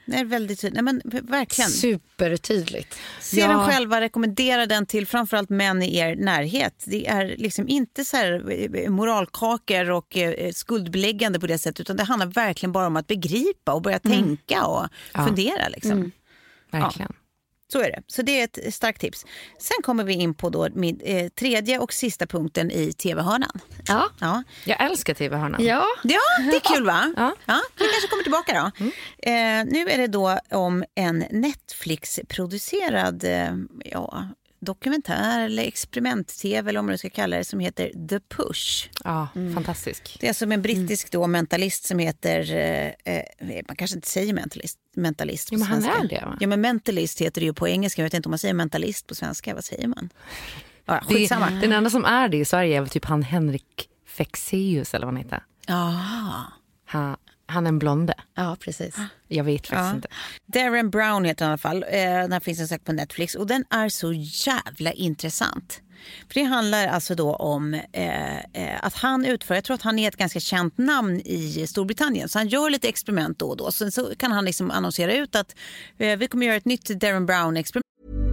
Det är väldigt tydligt. Nej, men verkligen. Supertydligt. Se ja. den själva, rekommendera den till framförallt män i er närhet. Det är liksom inte så här moralkakor och eh, skuldbeläggande på det sättet, utan det handlar verkligen bara om att begripa och börja mm. tänka och ja. fundera liksom. Mm. Verkligen. Ja. Så är det. Så det är ett starkt tips. Sen kommer vi in på då min, eh, tredje och sista punkten i tv-hörnan. Ja. ja. Jag älskar tv-hörnan. Ja. ja, det är kul va? Ja. Ja, vi kanske kommer tillbaka då. Mm. Eh, nu är det då om en Netflix-producerad eh, ja, dokumentär eller experiment-tv eller om man ska kalla det, som heter The Push. Ja, mm. fantastisk. Det är som en brittisk då mentalist som heter, eh, man kanske inte säger mentalist, mentalist på ja, men han svenska. är det, va? Ja, men mentalist heter det ju på engelska. Jag vet inte om man säger mentalist på svenska. Vad säger man? Ja, skitsamma. Det, den enda som är det i Sverige är typ han Henrik Fexeus eller vad han heter. Ja. Han, han är en blonde. Ja, precis. Jag vet faktiskt ja. inte. Darren Brown heter i alla fall. Den här finns en sak på Netflix och den är så jävla intressant. För det handlar alltså då om eh, att han utför, jag tror att han är ett ganska känt namn i Storbritannien, så han gör lite experiment då och då. Sen så kan han liksom annonsera ut att eh, vi kommer göra ett nytt Darren Brown-experiment.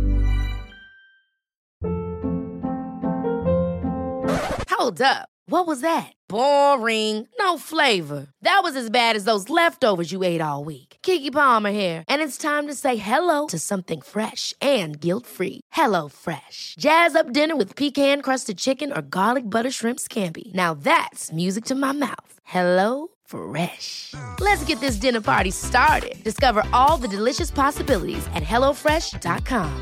Hold up. What was that? Boring. No flavor. That was as bad as those leftovers you ate all week. Keke Palmer here, and it's time to say hello to something fresh and guilt-free. Hello Fresh. Jazz up dinner with pecan-crusted chicken or garlic butter shrimp scampi. Now that's music to my mouth. Hello Fresh. Let's get this dinner party started. Discover all the delicious possibilities at hello fresh dot com.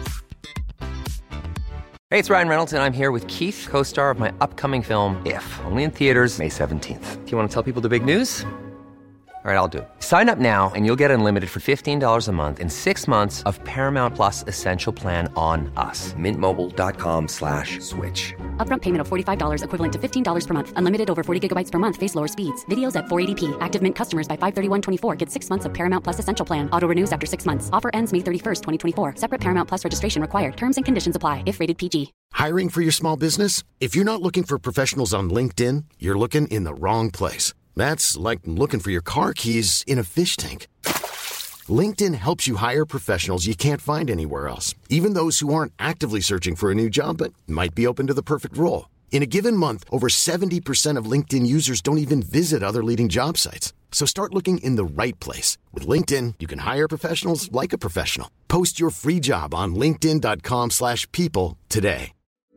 Hey, it's Ryan Reynolds, and I'm here with Keith, co-star of my upcoming film, If, only in theaters May seventeenth. Do you want to tell people the big news? All right, I'll do it. Sign up now and you'll get unlimited for fifteen dollars a month and six months of Paramount Plus Essential Plan on us. Mint Mobile dot com slash switch. Upfront payment of forty-five dollars equivalent to fifteen dollars per month. Unlimited over forty gigabytes per month. Face lower speeds. Videos at four eighty p. Active Mint customers by five thirty-one twenty-four get six months of Paramount Plus Essential Plan. Auto renews after six months. Offer ends May thirty-first, twenty twenty-four. Separate Paramount Plus registration required. Terms and conditions apply if rated P G. Hiring for your small business? If you're not looking for professionals on LinkedIn, you're looking in the wrong place. That's like looking for your car keys in a fish tank. LinkedIn helps you hire professionals you can't find anywhere else, even those who aren't actively searching for a new job but might be open to the perfect role. In a given month, over seventy percent of LinkedIn users don't even visit other leading job sites. So start looking in the right place. With LinkedIn, you can hire professionals like a professional. Post your free job on linkedin dot com slash people today.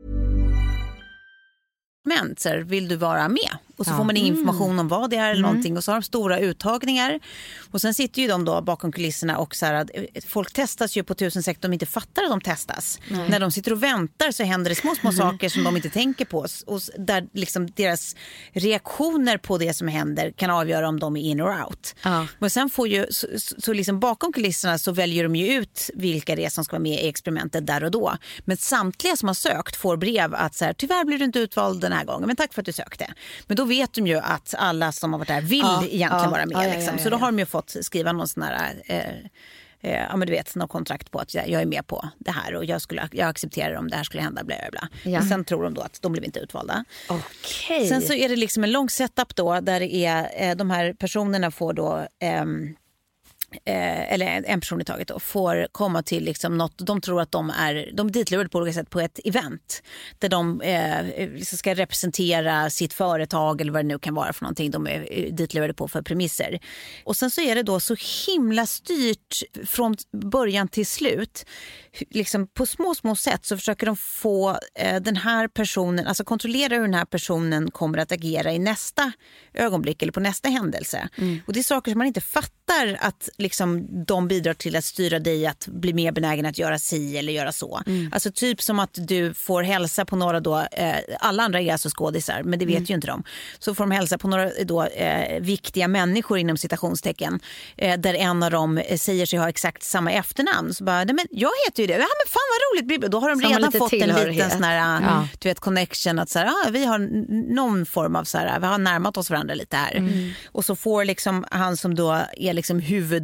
Men så här, vill du vara med? Och så ja. får man information om vad det är eller mm. någonting. Och så har de stora uttagningar. Och sen sitter ju de då bakom kulisserna och så här, att folk testas ju på tusen sätt de inte fattar att de testas. Nej. När de sitter och väntar så händer det små små saker som de inte tänker på. Och där liksom deras reaktioner på det som händer kan avgöra om de är in or out. Ja. Men sen får ju, så, så liksom bakom kulisserna så väljer de ju ut vilka det är som ska vara med i experimentet där och då. Men samtliga som har sökt får brev att så här, tyvärr blir du inte utvald den här gången. Men tack för att du sökte. Men då vet de ju att alla som har varit där vill ja, egentligen ja, vara med. Ja, ja, liksom. Så då har de ju fått skriva någon sån här, eh, eh, ja men du vet, någon kontrakt på att jag, jag är med på det här och jag, skulle, jag accepterar om det här skulle hända, bla bla bla. Ja. Men sen tror de då att de blir inte utvalda. Okay. Sen så är det liksom en lång setup då där det är, eh, de här personerna får då... Ehm, Eh, eller en person i taget då, får komma till liksom något, de tror att de är de är ditlurade på olika sätt på ett event där de eh, ska representera sitt företag eller vad det nu kan vara för någonting de är ditlurade på för premisser. Och sen så är det då så himla styrt från början till slut, liksom på små små sätt så försöker de få eh, den här personen, alltså kontrollera hur den här personen kommer att agera i nästa ögonblick eller på nästa händelse. Mm. Och det är saker som man inte fattar att liksom de bidrar till att styra dig att bli mer benägen att göra si eller göra så. Mm. Alltså typ som att du får hälsa på några då, eh, alla andra är alltså skådisar, men det vet mm. ju inte de. Så får de hälsa på några då eh, viktiga människor inom citationstecken, eh, där en av dem eh, säger sig ha exakt samma efternamn. Så bara, nej men jag heter ju det. Ja men fan vad roligt. Då har de redan fått en liten sån här, ja. du vet, connection att så här, ah, vi har någon form av så här, vi har närmat oss varandra lite här. Mm. Och så får liksom han som då är liksom huvud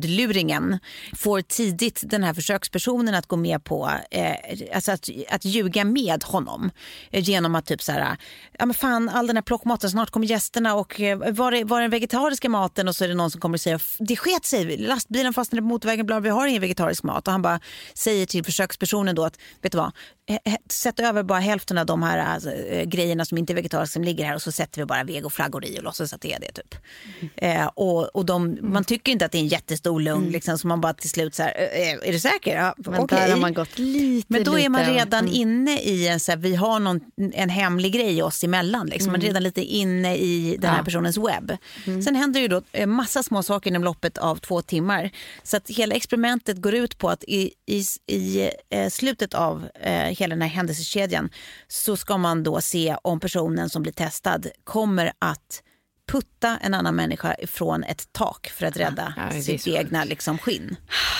ljudluringen får tidigt den här försökspersonen att gå med på eh, alltså att, att ljuga med honom eh, genom att typ så här, ja men fan, all den här plockmaten, snart kommer gästerna och eh, var, är, var är den vegetariska maten, och så är det någon som kommer och säger det sker sig, lastbilen fastnade på motorvägen, bla, vi har ingen vegetarisk mat, och han bara säger till försökspersonen då att vet du vad, sätt över bara hälften av de här alltså, grejerna som inte är vegetariska som ligger här, och så sätter vi bara vegoflaggor i och låtsas att det är det typ. Mm. Eh, och och de, man tycker inte att det är en jättestor lugn mm. liksom, så man bara till slut så här, är, är du säker? Ja, men okay. där har man gått lite Men då lite, är man redan mm. inne i en så här, vi har någon, en hemlig grej oss emellan liksom. Mm. Man är redan lite inne i den här ja. personens webb. Mm. Sen händer ju då massa små saker inom loppet av två timmar. Så att hela experimentet går ut på att i, i, i eh, slutet av eh, hela den här händelsekedjan så ska man då se om personen som blir testad kommer att putta en annan människa ifrån ett tak för att rädda ja, sitt egna liksom, skinn.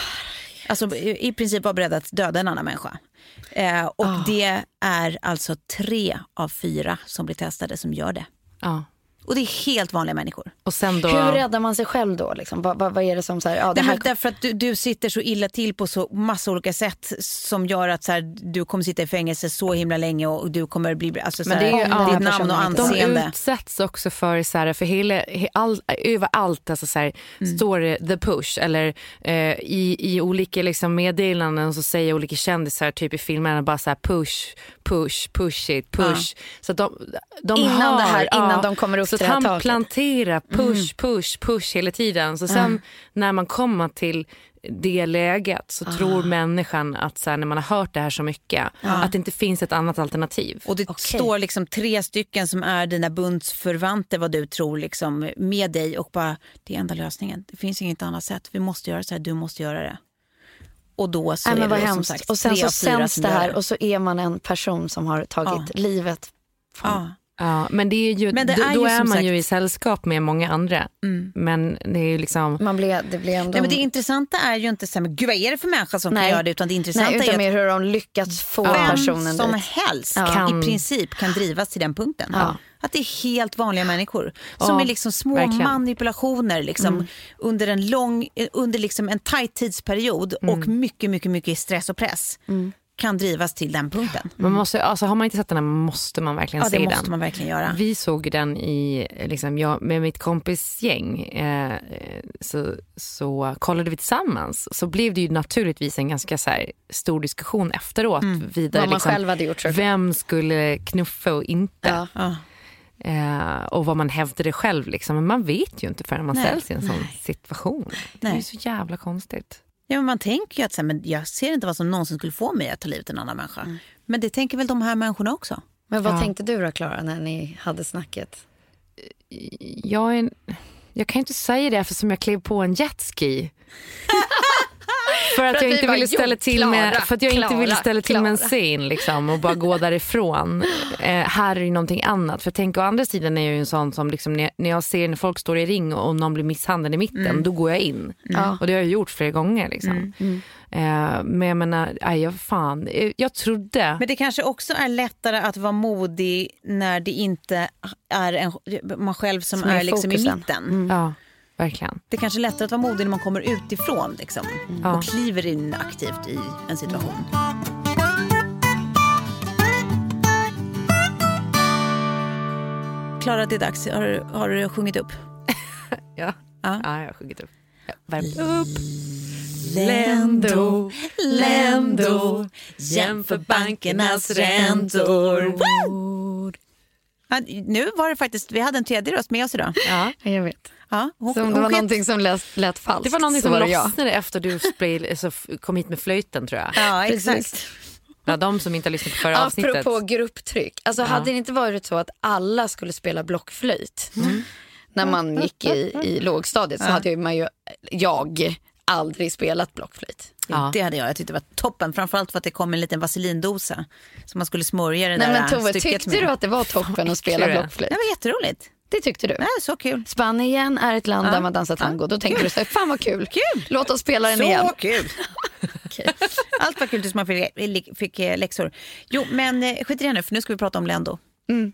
Alltså i princip var beredd att döda en annan människa. Eh, och oh. det är alltså tre av fyra som blir testade som gör det. Ja. Och det är helt vanliga människor. Och sen då... Hur räddar man sig själv då? Liksom? Vad, vad, vad är det som så här... Ja, det här... Därför att du, du sitter så illa till på så massa olika sätt som gör att så här, du kommer sitta i fängelse så himla länge och du kommer bli... Alltså, så här, men det är ju ja, ditt namn och anseende. De utsätts också för så här, för hela, all, överallt alltså, så här, mm. står det the push. Eller eh, i, i olika liksom, meddelanden så säger olika kändisar typ i filmerna bara så här push, push, push it, push. Ja. Så att de, de innan har, det här, innan ja, de kommer upp så till det här han taket. planterar push, push, push hela tiden. Så sen mm. när man kommer till det läget så ah. tror människan att så här, när man har hört det här så mycket ah. att det inte finns ett annat alternativ. Och det okay. står liksom tre stycken som är dina bundsförvanter vad du tror liksom med dig och bara, det är enda lösningen. Det finns inget annat sätt. Vi måste göra så här, du måste göra det. Och då så Nej, är men det som hemskt. sagt, och sen så sänds det här och så är man en person som har tagit ah. livet från... Ah. Ja, men det är ju, men det då, är, ju då är man sagt... ju i sällskap med många andra. Mm. Men det är ju liksom... Man blir, det blir ändå... Nej, men det intressanta är ju inte så här, men gud vad är det för människa som Nej. kan göra det, utan det intressanta Nej, utan är mer hur de lyckats få vem personen som dit. helst ja. kan, i princip kan drivas till den punkten. Ja. Att det är helt vanliga människor som ja, är liksom små verkligen. manipulationer liksom, mm. under en lång, under liksom en tajt tidsperiod mm. och mycket, mycket, mycket stress och press. Mm. kan drivas till den punkten. Man måste, alltså, har man inte sett den här måste man verkligen ja, se den. Ja, det måste man verkligen göra. Vi såg den i, liksom, jag, med mitt kompisgäng eh, så, så kollade vi tillsammans. Så blev det ju naturligtvis en ganska så här, stor diskussion efteråt. Mm. Vidare, vad man liksom, själv hade gjort. Så. Vem skulle knuffa och inte. Ja. Ja. Eh, och vad man hävdade själv. Liksom. Men man vet ju inte förrän man Nej. ställs i en sån Nej. situation. Nej. Det är ju så jävla konstigt. Ja, men man tänker ju att så här, men jag ser inte vad som någonsin skulle få mig att ta livet en annan människa. Mm. Men det tänker väl de här människorna också. Men vad ja. tänkte du då, Klara, när ni hade snacket? Jag, är en, jag kan inte säga det eftersom jag klev på en jetski. För att, för att jag inte ville ställa till Klara, med för att jag Klara, inte ville ställa till Klara. med en scen liksom, och bara gå därifrån. Eh, här är ju någonting annat. För tänk, å andra sidan är jag ju en sån som liksom, när, när jag ser när folk står i ring och någon blir misshandlad i mitten, mm. då går jag in. Mm. Och det har jag gjort flera gånger liksom. Mm. Mm. Eh, men jag menar, aj, jag fan, jag trodde. Men det kanske också är lättare att vara modig när det inte är en, man själv som, som är, är liksom i mitten. Mm. Ja. Verkligen. Det är kanske lättare att vara modig när man kommer utifrån liksom, mm. och kliver in aktivt i en situation. Klara, det är dags. Har, har du sjungit upp? ja. Ja. ja, jag har sjungit upp. Ja, värmt upp. Lendo, Lendo, jämför bankernas räntor. Ja, nu var det faktiskt, vi hade en tredje röst med oss idag. Ja, jag vet. Ja, hon, så om det var någonting som lät, lät falskt. Det var någonting som lossnade efter du spel, så kom hit med flöjten, tror jag. Ja, exakt. Ja, de som inte har lyssnat på förra avsnittet. Apropå grupptryck. Alltså, ja. hade det inte varit så att alla skulle spela blockflöjt mm. när man gick i, i lågstadiet, så ja. hade man ju, jag aldrig spelat blockflöjt. Ja. Det hade jag. Jag tyckte det var toppen. Framförallt för att det kom en liten vaselindosa som man skulle smörja det. Nej, där men Tove, tyckte med. du att det var toppen att spela blockflöjt? Det var jätteroligt. Det tyckte du? Nej, så kul. Spanien är ett land ja. där man dansar tango. Ja. Då tänker du så här, fan vad kul. kul. Låt oss spela den så igen. Så kul. Okay. Allt var kul tills man fick, fick läxor. Jo, men skit i det nu, för nu ska vi prata om Lendo. Mm.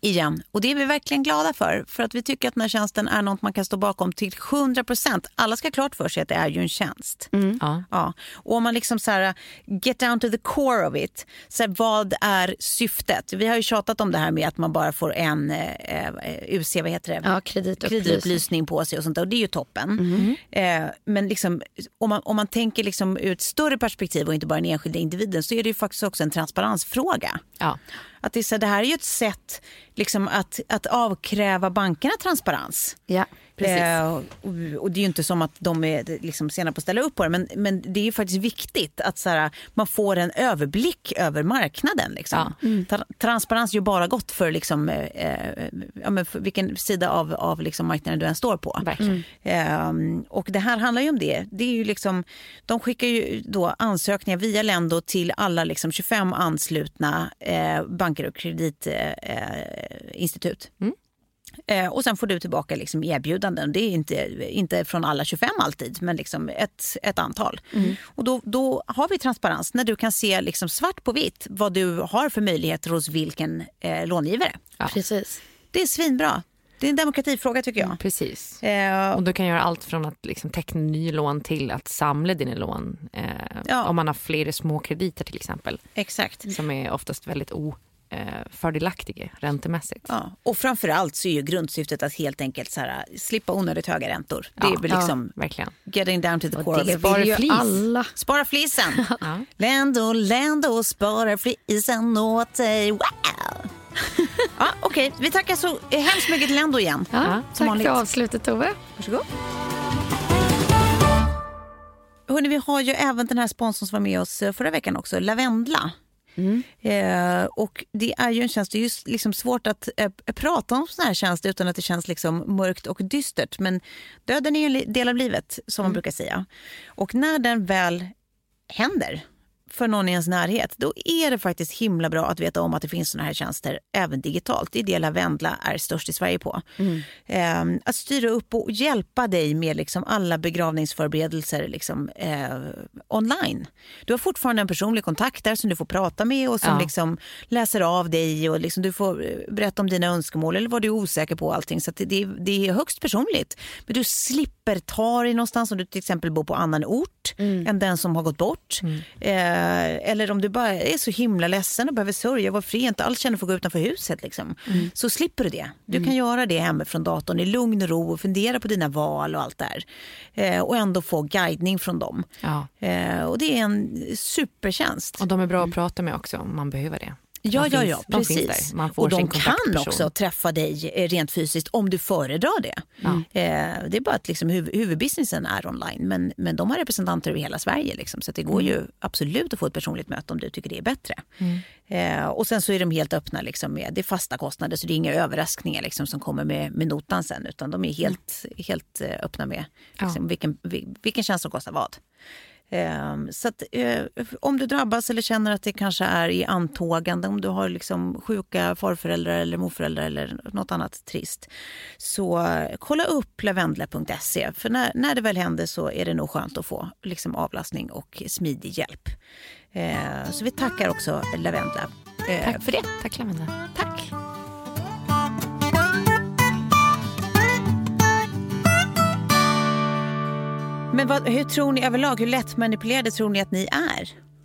igen. Och det är vi verkligen glada för. För att vi tycker att den här tjänsten är något man kan stå bakom till hundra procent. Alla ska klart för sig att det är ju en tjänst. Mm. Ja. Ja. Och om man liksom så här, get down to the core of it. Så här, vad är syftet? Vi har ju tjatat om det här med att man bara får en eh, U C, vad heter det? Ja, kreditupplysning. kreditupplysning på sig och sånt där. Och det är ju toppen. Mm. Eh, men liksom, om, man, om man tänker liksom ur ett större perspektiv och inte bara den enskilda individen, så är det ju faktiskt också en transparensfråga. Ja. Att det, är så, det här är ju ett sätt liksom, att, att avkräva bankerna transparens. Ja, precis. Eh, och, och det är ju inte som att de är liksom, sena på att ställa upp på det. Men, men det är ju faktiskt viktigt att så här, man får en överblick över marknaden. Liksom. Ja. Mm. Tra- transparens är ju bara gott för, liksom, eh, ja, men för vilken sida av, av liksom, marknaden du än står på. Verkligen. Mm. Eh, och det här handlar ju om det. Det är ju liksom, de skickar ju då ansökningar via Lendo till alla liksom, tjugofem anslutna eh, banker och kreditinstitut. Eh, mm. eh, och sen får du tillbaka liksom, erbjudanden. Det är inte, inte från alla tjugofem alltid, men liksom ett, ett antal. Mm. Och då, då har vi transparens när du kan se liksom, svart på vitt vad du har för möjligheter hos vilken eh, långivare. Ja. Precis. Det är svinbra. Det är en demokratifråga tycker jag. Mm, precis. Eh, och du kan göra allt från att liksom teckna nya lån till att samla dina lån. Eh, ja. Om man har flera små krediter till exempel. Exakt. Som är oftast väldigt ofördelaktiga räntemässigt. Ja. Och framförallt så är ju grundsyftet att helt enkelt så här, slippa onödigt höga räntor. Det ja. är väl liksom ja, verkligen. Getting down to the och core. Det Spara vill ju flis. alla. Spara flisen. ja. Lendo, Lendo, spara flisen åt dig. Wow! Ja, okej. Okay. Vi tackar så hemskt mycket till Lendo igen. Ja, ja, tack vanligt. För avslutet, Tove. Varsågod. Hörrni, vi har ju även den här sponsorn som var med oss förra veckan också, Lavendla. Mm. Eh, och det är ju en tjänst, det är ju liksom svårt att eh, prata om sån här tjänst utan att det känns liksom mörkt och dystert. Men döden är ju en del av livet, som man mm. brukar säga. Och när den väl händer för någon i ens närhet, då är det faktiskt himla bra att veta om att det finns såna här tjänster även digitalt. Det är det Lavendla är störst i Sverige på. Mm. Eh, att styra upp och hjälpa dig med liksom alla begravningsförberedelser liksom, eh, online. Du har fortfarande en personlig kontakt där som du får prata med och som ja. liksom läser av dig och liksom du får berätta om dina önskemål eller vad du är osäker på och allting. Så att det, det, det är högst personligt. Men du slipper ta dig någonstans om du till exempel bor på annan ort mm. än den som har gått bort. Mm. Eh, eller om du bara är så himla ledsen och behöver sörja, var fri, inte alls känner för att gå utanför huset liksom. Mm. Så slipper du det. Du mm. kan göra det hemma från datorn i lugn och ro och fundera på dina val och allt där. Eh, och ändå få guidning från dem. Ja. Eh, och det är en supertjänst. Och de är bra att prata med också om man behöver det. Ja, de ja, finns, ja, de precis. Man får och de sin kan också träffa dig rent fysiskt om du föredrar det. Mm. Eh, det är bara att liksom huv- huvudbusinessen är online, men, men de har representanter över hela Sverige. Liksom, så det går mm. ju absolut att få ett personligt möte om du tycker det är bättre. Mm. Eh, och sen så är de helt öppna liksom, med det fasta kostnader, så det är inga överraskningar liksom, som kommer med, med notan sen, utan de är helt, mm. helt öppna med liksom, ja. vilken, vilken tjänst som kostar vad. Um, så att, uh, om du drabbas eller känner att det kanske är i antågande, om du har liksom sjuka farföräldrar eller morföräldrar eller något annat trist, så uh, kolla upp lavendla punkt se, för när, när det väl händer så är det nog skönt att få liksom, avlastning och smidig hjälp. Uh, så vi tackar också Lavendla uh, Tack för det. Tack Lavendla. Tack. Men vad, hur tror ni överlag, hur lätt manipulerade tror ni att ni är?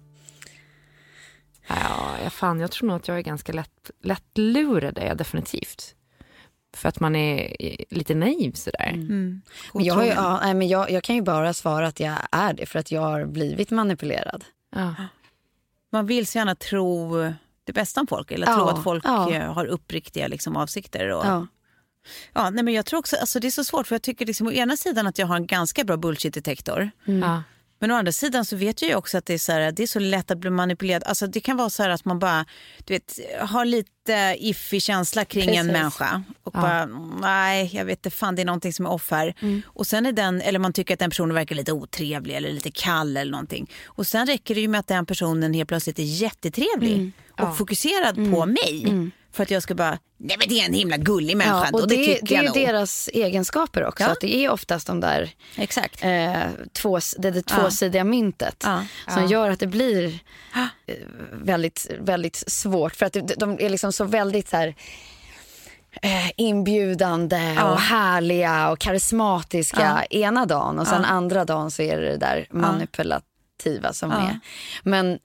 Ja, jag, fan, jag tror nog att jag är ganska lätt, lättlurad, är jag definitivt. För att man är lite naiv sådär. Mm. Mm. Men jag, har ju, ja, nej, men jag, jag kan ju bara svara att jag är det för att jag har blivit manipulerad. Ja. Man vill så gärna tro det bästa om folk, eller ja, tro att folk ja. har uppriktiga liksom, avsikter och... Ja. Ja, nej, men jag tror också, alltså det är så svårt, för jag tycker liksom, å ena sidan att jag har en ganska bra bullshit-detektor. Mm. Ja. Men å andra sidan så vet jag ju också att det är så här, det är så lätt att bli manipulerad. Alltså det kan vara så här att man bara, du vet, har lite iffig känsla kring Precis. en människa. Och ja. bara, nej, jag vet inte, fan det är någonting som är off här. Mm. Och sen är den, eller man tycker att den personen verkar lite otrevlig eller lite kall eller någonting. Och sen räcker det ju med att den personen helt plötsligt är jättetrevlig mm. och ja. fokuserad mm. på mig. Mm. För att jag ska bara, nej men det är en himla gullig människa. Ja, och, och det, det, det är ju nog. deras egenskaper också. Ja. Att det är oftast de där Exakt. Eh, två, det, det tvåsidiga ja. myntet. Ja. Som ja. gör att det blir eh, väldigt, väldigt svårt. För att de är liksom så väldigt så här... eh, inbjudande Ja. och härliga och karismatiska Ja. ena dagen. Och sen Ja. andra dagen så är det det där manipulativa som Ja. är. Men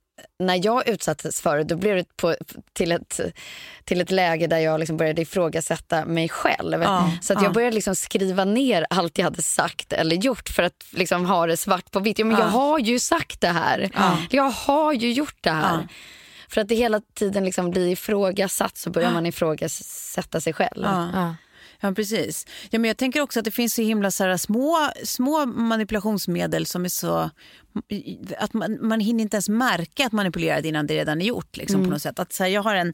när jag utsattes för det, då blev det på, till, ett, till ett läge där jag liksom började ifrågasätta mig själv. Ja, så att ja. jag började liksom skriva ner allt jag hade sagt eller gjort för att liksom ha det svart på vitt. Ja, men Ja. jag har ju sagt det här. Ja. Jag har ju gjort det här. Ja. För att det hela tiden liksom blir ifrågasatt, så börjar man ifrågasätta sig själv. Ja. Ja. Ja, precis. Ja, men jag tänker också att det finns så himla så här små, små manipulationsmedel som är så... att man, man hinner inte ens märka att manipulera innan det redan är gjort. Liksom, Mm. på något sätt. Att, så här, jag har en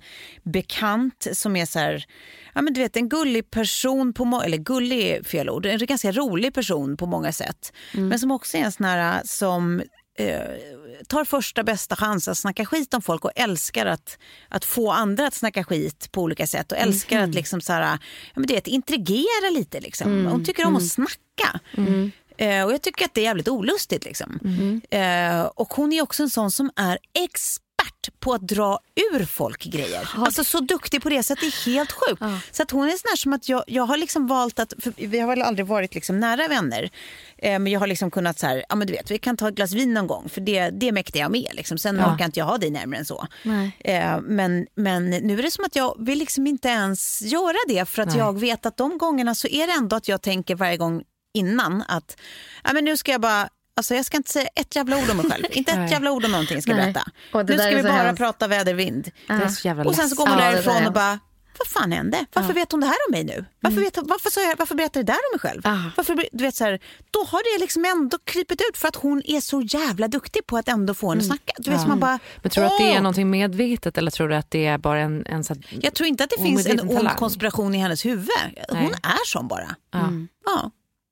bekant som är så här... Ja, men du vet, en gullig person på... Må- eller gullig är fel ord. En ganska rolig person på många sätt. Mm. Men som också är en sån här som... Eh, tar första bästa chans att snacka skit om folk och älskar att, att få andra att snacka skit på olika sätt och älskar Mm. att liksom så här, ja, men det är att intrigera lite liksom. Hon tycker om att snacka. Mm. Eh, och jag tycker att det är jävligt olustigt liksom. Eh, och hon är också en sån som är expert på att dra ur folk grejer. Alltså så duktig på det så att det är helt sjukt. Ja. Så att hon är sån här som att jag, jag har liksom valt att, för vi har väl aldrig varit liksom nära vänner, eh, men jag har liksom kunnat så här, ja men du vet, vi kan ta ett glas vin någon gång för det, det mäktar jag med liksom. Sen Ja. orkar inte jag ha dig närmare än så. Nej. Eh, men, men nu är det som att jag vill liksom inte ens göra det för att Nej. jag vet att de gångerna så är det ändå att jag tänker varje gång innan att ja, men nu ska jag bara, alltså jag ska inte säga ett jävla ord om mig själv. Inte ett Nej. jävla ord om någonting ska jag Nej. berätta. Och det Nu där ska är vi så bara hemskt. prata väder-vind. Det är så jävla Och sen så går läskigt. man Ja, det därifrån där är och bara, vad fan hände? Varför vet hon det här om mig nu? Varför, vet, varför, sa jag, varför berättar det där om mig själv? Ja. Varför, du vet, så här, då har det liksom ändå krypit ut för att hon är så jävla duktig på att ändå få henne att snacka. Du vet, så man bara, Men tror du att det är åh! någonting medvetet eller tror du att det är bara en... en så här, Jag tror inte att det finns en omedveten ond talang? konspiration i hennes huvud. Hon Nej. är som bara. Ja. Ja,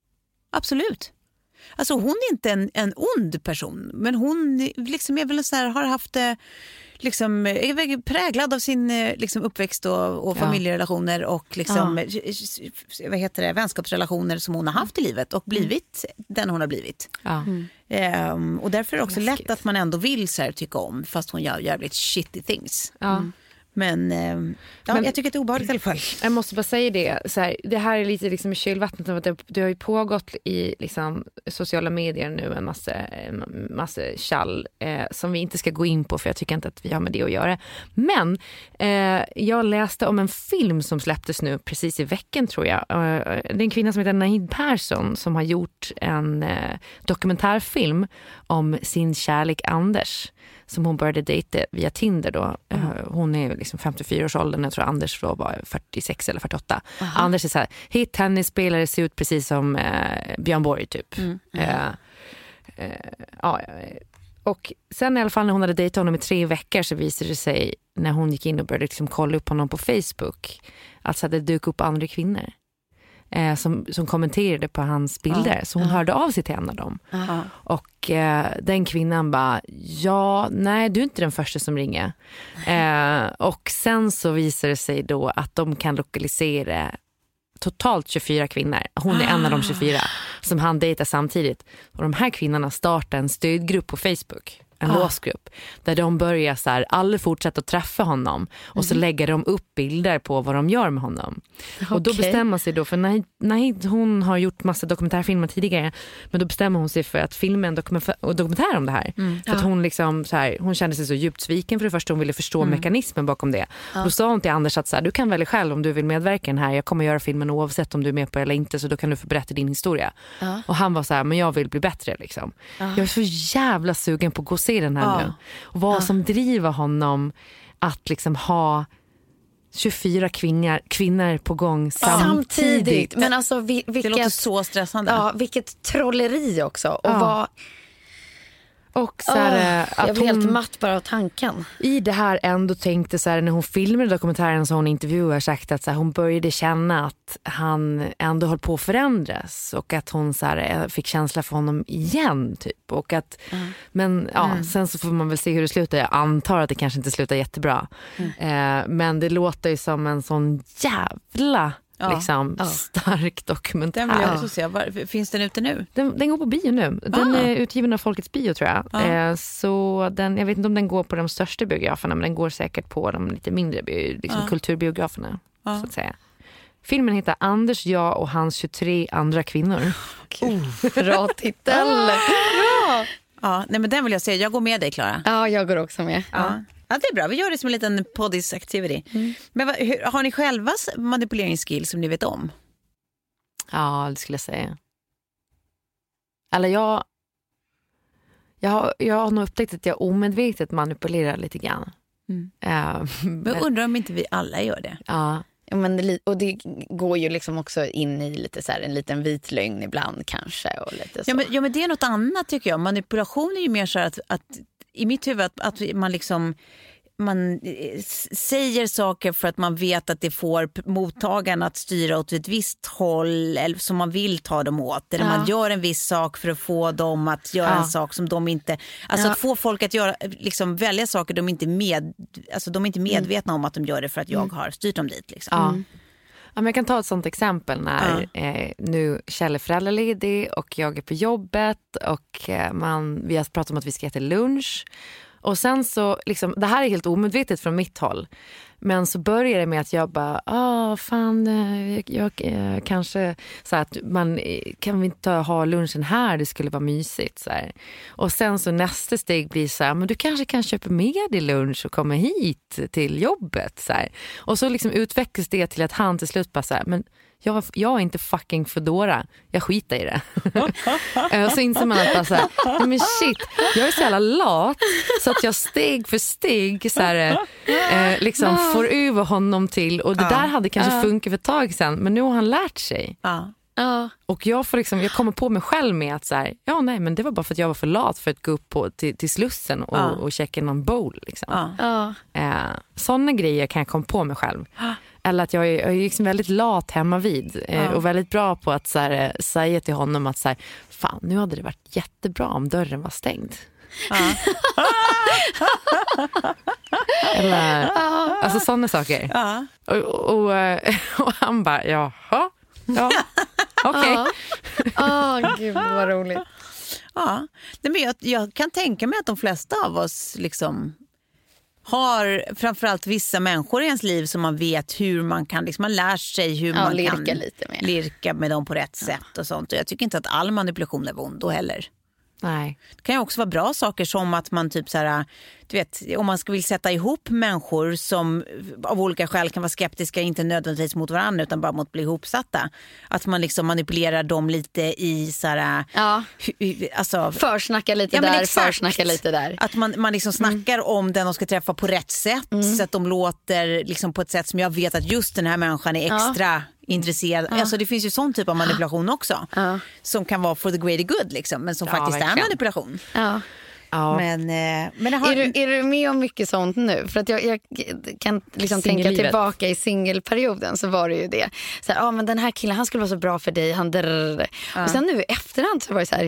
absolut. Alltså hon är inte en, en ond person, men hon liksom är väl så här, har haft eh, liksom, är väl präglad av sin eh, liksom, uppväxt och, och Ja. familjerelationer och liksom, eh, vad heter det, vänskapsrelationer som hon har haft i livet och blivit den hon har blivit. Ja. Ehm, och därför är det också Läskigt. lätt att man ändå vill så här, tycka om fast hon gör jävligt shitty things. Ja. Men, ehm, ja, Men- jag tycker att det är obehagligt i alla fall. Jag måste bara säga det, så här, det här är lite liksom i kylvattnet av att det, det har ju pågått i liksom, sociala medier nu en massa, en massa tjall eh, som vi inte ska gå in på för jag tycker inte att vi har med det att göra. Men eh, jag läste om en film som släpptes nu precis i veckan tror jag. Eh, det är en kvinna som heter Nahid Persson som har gjort en eh, dokumentärfilm om sin kärlek Anders som hon började dejta via Tinder då. Mm. Hon är liksom femtiofyra års åldern, jag tror Anders då var fyrtiosex eller fyrtioåtta. Aha. Anders är så här, hit tennisspelare, ser ut precis som eh, Björn Borg typ. Mm. Eh, eh, ja, och sen i alla fall när hon hade dejtat honom i tre veckor så visade det sig när hon gick in och började liksom kolla upp honom på Facebook att så hade det dykt upp andra kvinnor. Eh, som, som kommenterade på hans bilder. Ja, så hon ja. hörde av sig till en av dem. Ja. Och eh, den kvinnan bara, ja, nej du är inte den första som ringer. Eh, och sen så visar det sig då att de kan lokalisera totalt tjugofyra kvinnor. Hon är ah. en av de tjugofyra som han dejtar samtidigt. Och de här kvinnorna startar en stödgrupp på Facebook. En ah. låsgrupp. Där de börjar så här, alla fortsätter att träffa honom. Och mm. så lägger de upp bilder på vad de gör med honom. Okay. Och då bestämmer sig då, för Nahid, Nahid, hon har gjort massa dokumentärfilmer tidigare. Men då bestämmer hon sig för att filma en dokumentär, dokumentär om det här. Mm. För ja. att hon liksom så här, hon kände sig så djupt sviken för det första. Hon ville förstå mm. mekanismen bakom det. Ja. Då sa hon till Anders att så här, du kan välja själv om du vill medverka i den här. Jag kommer göra filmen oavsett om du är med på eller inte. Så då kan du få berätta din historia. Ja. Och han var så här, men jag vill bli bättre liksom. Ja. Jag är så jävla sugen på att gå och se den här ja. nu. Och vad ja. som driver honom att liksom ha tjugofyra kvinnor, kvinnor på gång samtidigt. samtidigt. Men alltså, vi, vilket, det låter så stressande. Ja, vilket trolleri också. Och ja. vad... Och så här, oh, att jag blir hon, helt matt bara av tanken. I det här ändå tänkte så här, när hon filmade dokumentären så hon intervjuar sagt att så här, hon började känna att han ändå höll på att förändras och att hon så här, fick känsla för honom igen typ. Och att, mm. Men ja, mm. sen så får man väl se hur det slutar. Jag antar att det kanske inte slutar jättebra. Mm. Eh, men det låter ju som en sån jävla... Ja, liksom ja. stark dokumentär. Den vill jag också se. Var, finns den ute nu? Den, den går på bio nu. Den ah. är utgiven av Folkets bio tror jag. Ah. Eh, så den, jag vet inte om den går på de största biograferna men den går säkert på de lite mindre bio, liksom ah. kulturbiograferna. Ja. Så att säga. Filmen heter Anders, jag och hans tjugotre andra kvinnor. Oh, bra titel. Bra. Ja, nej, men den vill jag säga. Jag går med dig, Klara. Ja, jag går också med. Ja. Ja, det är bra. Vi gör det som en liten poddis activity. Mm. Men vad, hur, har ni själva manipuleringsskills som ni vet om? Ja, det skulle jag säga. Eller jag... Jag har, jag har nog upptäckt att jag omedvetet manipulerar lite grann. Mm. Uh, men jag undrar om inte vi alla gör det. Ja. Ja, men det, och det går ju liksom också in i lite så här, en liten vit lögn ibland kanske. Och lite så. Ja, men, ja, men det är något annat tycker jag. Manipulation är ju mer så här att, att i mitt huvud att, att man liksom... man säger saker för att man vet att det får mottagaren att styra åt ett visst håll eller som man vill ta dem åt. Eller ja. Man gör en viss sak för att få dem att göra ja. En sak som de inte... Alltså ja. Att få folk att göra, liksom välja saker de inte, med, alltså de är inte medvetna mm. om att de gör det för att jag mm. har styrt dem dit. Liksom. Ja. Ja, men jag kan ta ett sånt exempel när ja. eh, nu Kjell är föräldraledig och jag är på jobbet och eh, man, vi har pratat om att vi ska äta lunch. Och sen så, liksom, det här är helt omedvetet från mitt håll. Men så börjar det med att jag bara, ah fan, jag, jag eh, kanske, så att man, kan vi inte ha lunchen här, det skulle vara mysigt. Så här. Och sen så nästa steg blir så här, men du kanske kan köpa med dig lunch och komma hit till jobbet. Så här. Och så liksom utvecklas det till att han till slut bara så här, men Jag, jag är inte fucking Fedora. Jag skiter i det. Och så inser man att bara så här, men shit, jag är så jävla lat så att jag steg för steg så här, eh, liksom får över honom till. Och det där hade kanske funkat för ett tag sedan, men nu har han lärt sig. Ja. Och jag får liksom, jag kommer på mig själv med att så här, ja nej, men det var bara för att jag var för lat för att gå upp på, till, till slussen och, och checka någon bowl. Liksom. Ja. Eh, sådana grejer kan jag komma på mig själv. Eller att jag är, jag är liksom väldigt lat hemma vid eh, ja. Och väldigt bra på att så här, säga till honom att så här, fan, nu hade det varit jättebra om dörren var stängd. Ja. Eller, ja. Alltså sådana saker. Ja. Och, och, och han bara, jaha, ja, okej. Okay. Ja, oh, gud vad roligt. Ja, men jag, jag kan tänka mig att de flesta av oss liksom har framförallt vissa människor i ens liv som man vet hur man kan, liksom man lär sig hur ja, man lirka kan lite mer. lirka med dem på rätt ja. Sätt och sånt. Och jag tycker inte att all manipulation är vond då heller. Nej. Det kan ju också vara bra saker som att man typ så här, du vet, om man ska vill sätta ihop människor som av olika skäl kan vara skeptiska, inte nödvändigtvis mot varandra utan bara mot att bli ihopsatta. Att man liksom manipulerar dem lite i så här, ja. hu, alltså, försnacka lite ja, där, försnacka lite där. Att man, man liksom snackar mm. om den de ska träffa på rätt sätt mm. så att de låter liksom på ett sätt som jag vet att just den här människan är extra ja. Intresserad. Ja. Alltså det finns ju sån typ av manipulation också ja. Som kan vara for the greater good liksom, men som ja, faktiskt verkligen. Är manipulation. Ja. Ja. Men, eh, men har... är, du, är du med om mycket sånt nu? För att jag, jag kan liksom tänka tillbaka i singelperioden så var det ju det. Så här, ah, men den här killen, han skulle vara så bra för dig. Han ja. Och sen nu i efterhand så var det så här,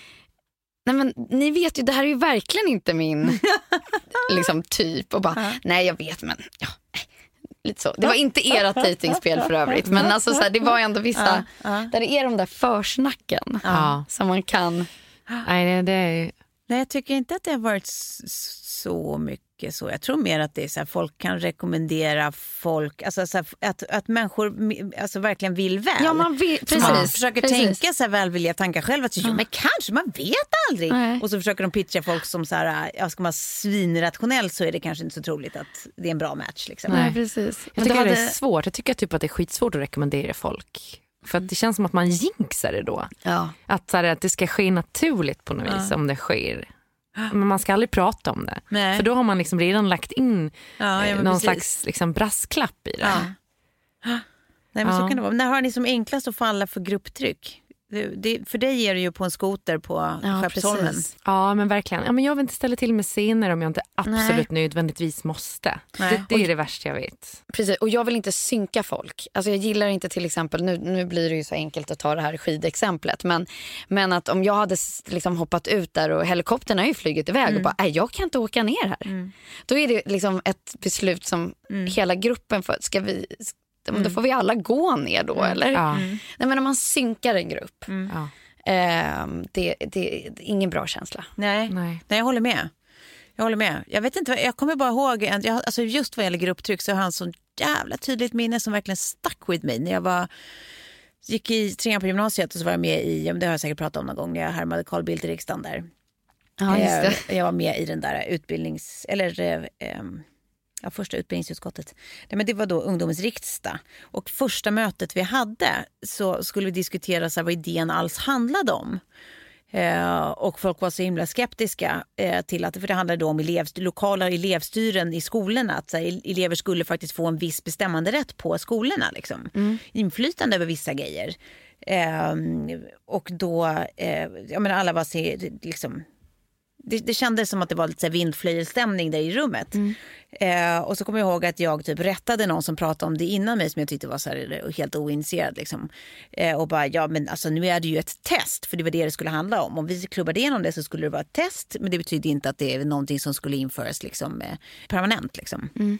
nej men ni vet ju, det här är ju verkligen inte min liksom typ. Och bara, ja. Nej jag vet men ja, lite så. Det var inte ert dejtingspel för övrigt. Men alltså så här, det var ändå vissa, ja. Ja. Där det är de där försnacken ja. Som man kan. Nej det är Nej, jag tycker inte att det har varit så mycket så. Jag tror mer att det är så här, folk kan rekommendera folk, alltså så här, att, att människor alltså, verkligen vill väl. Ja, man vill, precis. Man försöker precis. tänka så här välvilliga tankar själv. Att, ja. Men kanske, man vet aldrig. Nej. Och så försöker de pitcha folk som så här, ja, ska man svinrationell så är det kanske inte så troligt att det är en bra match. Liksom. Nej, precis. Jag tycker hade... det är svårt. Jag tycker typ att det är skitsvårt att rekommendera folk. För att det känns som att man jinxar det då. Ja. Att, så här, att det ska ske naturligt på något vis ja. Om det sker. Men man ska aldrig prata om det. Nej. För då har man liksom redan lagt in ja, ja, någon precis. Slags liksom, brasklapp i det. Ja. Nej, men ja. Så kan det vara. När har ni som enklast att falla för grupptryck? Det, det, för dig är det ju på en skoter på ja, Skeppsholmen. Ja, men verkligen. Ja, men jag vill inte ställa till med scener om jag inte absolut Nej. Nödvändigtvis måste. Det, det är det värsta jag vet. Precis, och jag vill inte synka folk. Alltså jag gillar inte till exempel, nu, nu blir det ju så enkelt att ta det här skidexemplet. Men, men att om jag hade liksom hoppat ut där och helikoptern har ju flugit iväg mm. och bara, nej jag kan inte åka ner här. Mm. Då är det liksom ett beslut som mm. hela gruppen för, ska vi... Mm. Då får vi alla gå ner då, mm. eller? Ja. Mm. Nej, men om man synkar en grupp, mm. eh, det, det är ingen bra känsla. Nej. Nej. Nej, jag håller med. Jag håller med. Jag vet inte, jag kommer bara ihåg, jag, alltså just vad gäller grupptryck så har han som jävla tydligt minne som verkligen stuck with me. När jag var, gick i trean på gymnasiet och så var jag med i, det har jag säkert pratat om någon gång, när jag härmade Carl Bildt i riksdagen där. Ja, just det. Jag var med i den där utbildnings... Eller... Eh, ja, första utbildningsutskottet. Nej, men det var då ungdomens riksdag. Och första mötet vi hade så skulle vi diskutera så här, vad idén alls handlade om. Eh, och folk var så himla skeptiska eh, till att, för det handlade då om elev, lokala elevstyren i skolorna. Att så här, elever skulle faktiskt få en viss bestämmande rätt på skolorna. Liksom. Mm. Inflytande över vissa grejer. Eh, och då, eh, jag menar, alla var så, liksom... Det, det kändes som att det var lite vindflöjelstämning där i rummet. Mm. Eh, och så kommer jag ihåg att jag typ rättade någon som pratade om det innan mig som jag tyckte var så här, helt oinitierad. Liksom. Eh, och bara, ja men alltså nu är det ju ett test, för det var det det skulle handla om. Om vi klubbade igenom det så skulle det vara ett test, men det betyder inte att det är någonting som skulle införas liksom, eh, permanent. Liksom. Mm.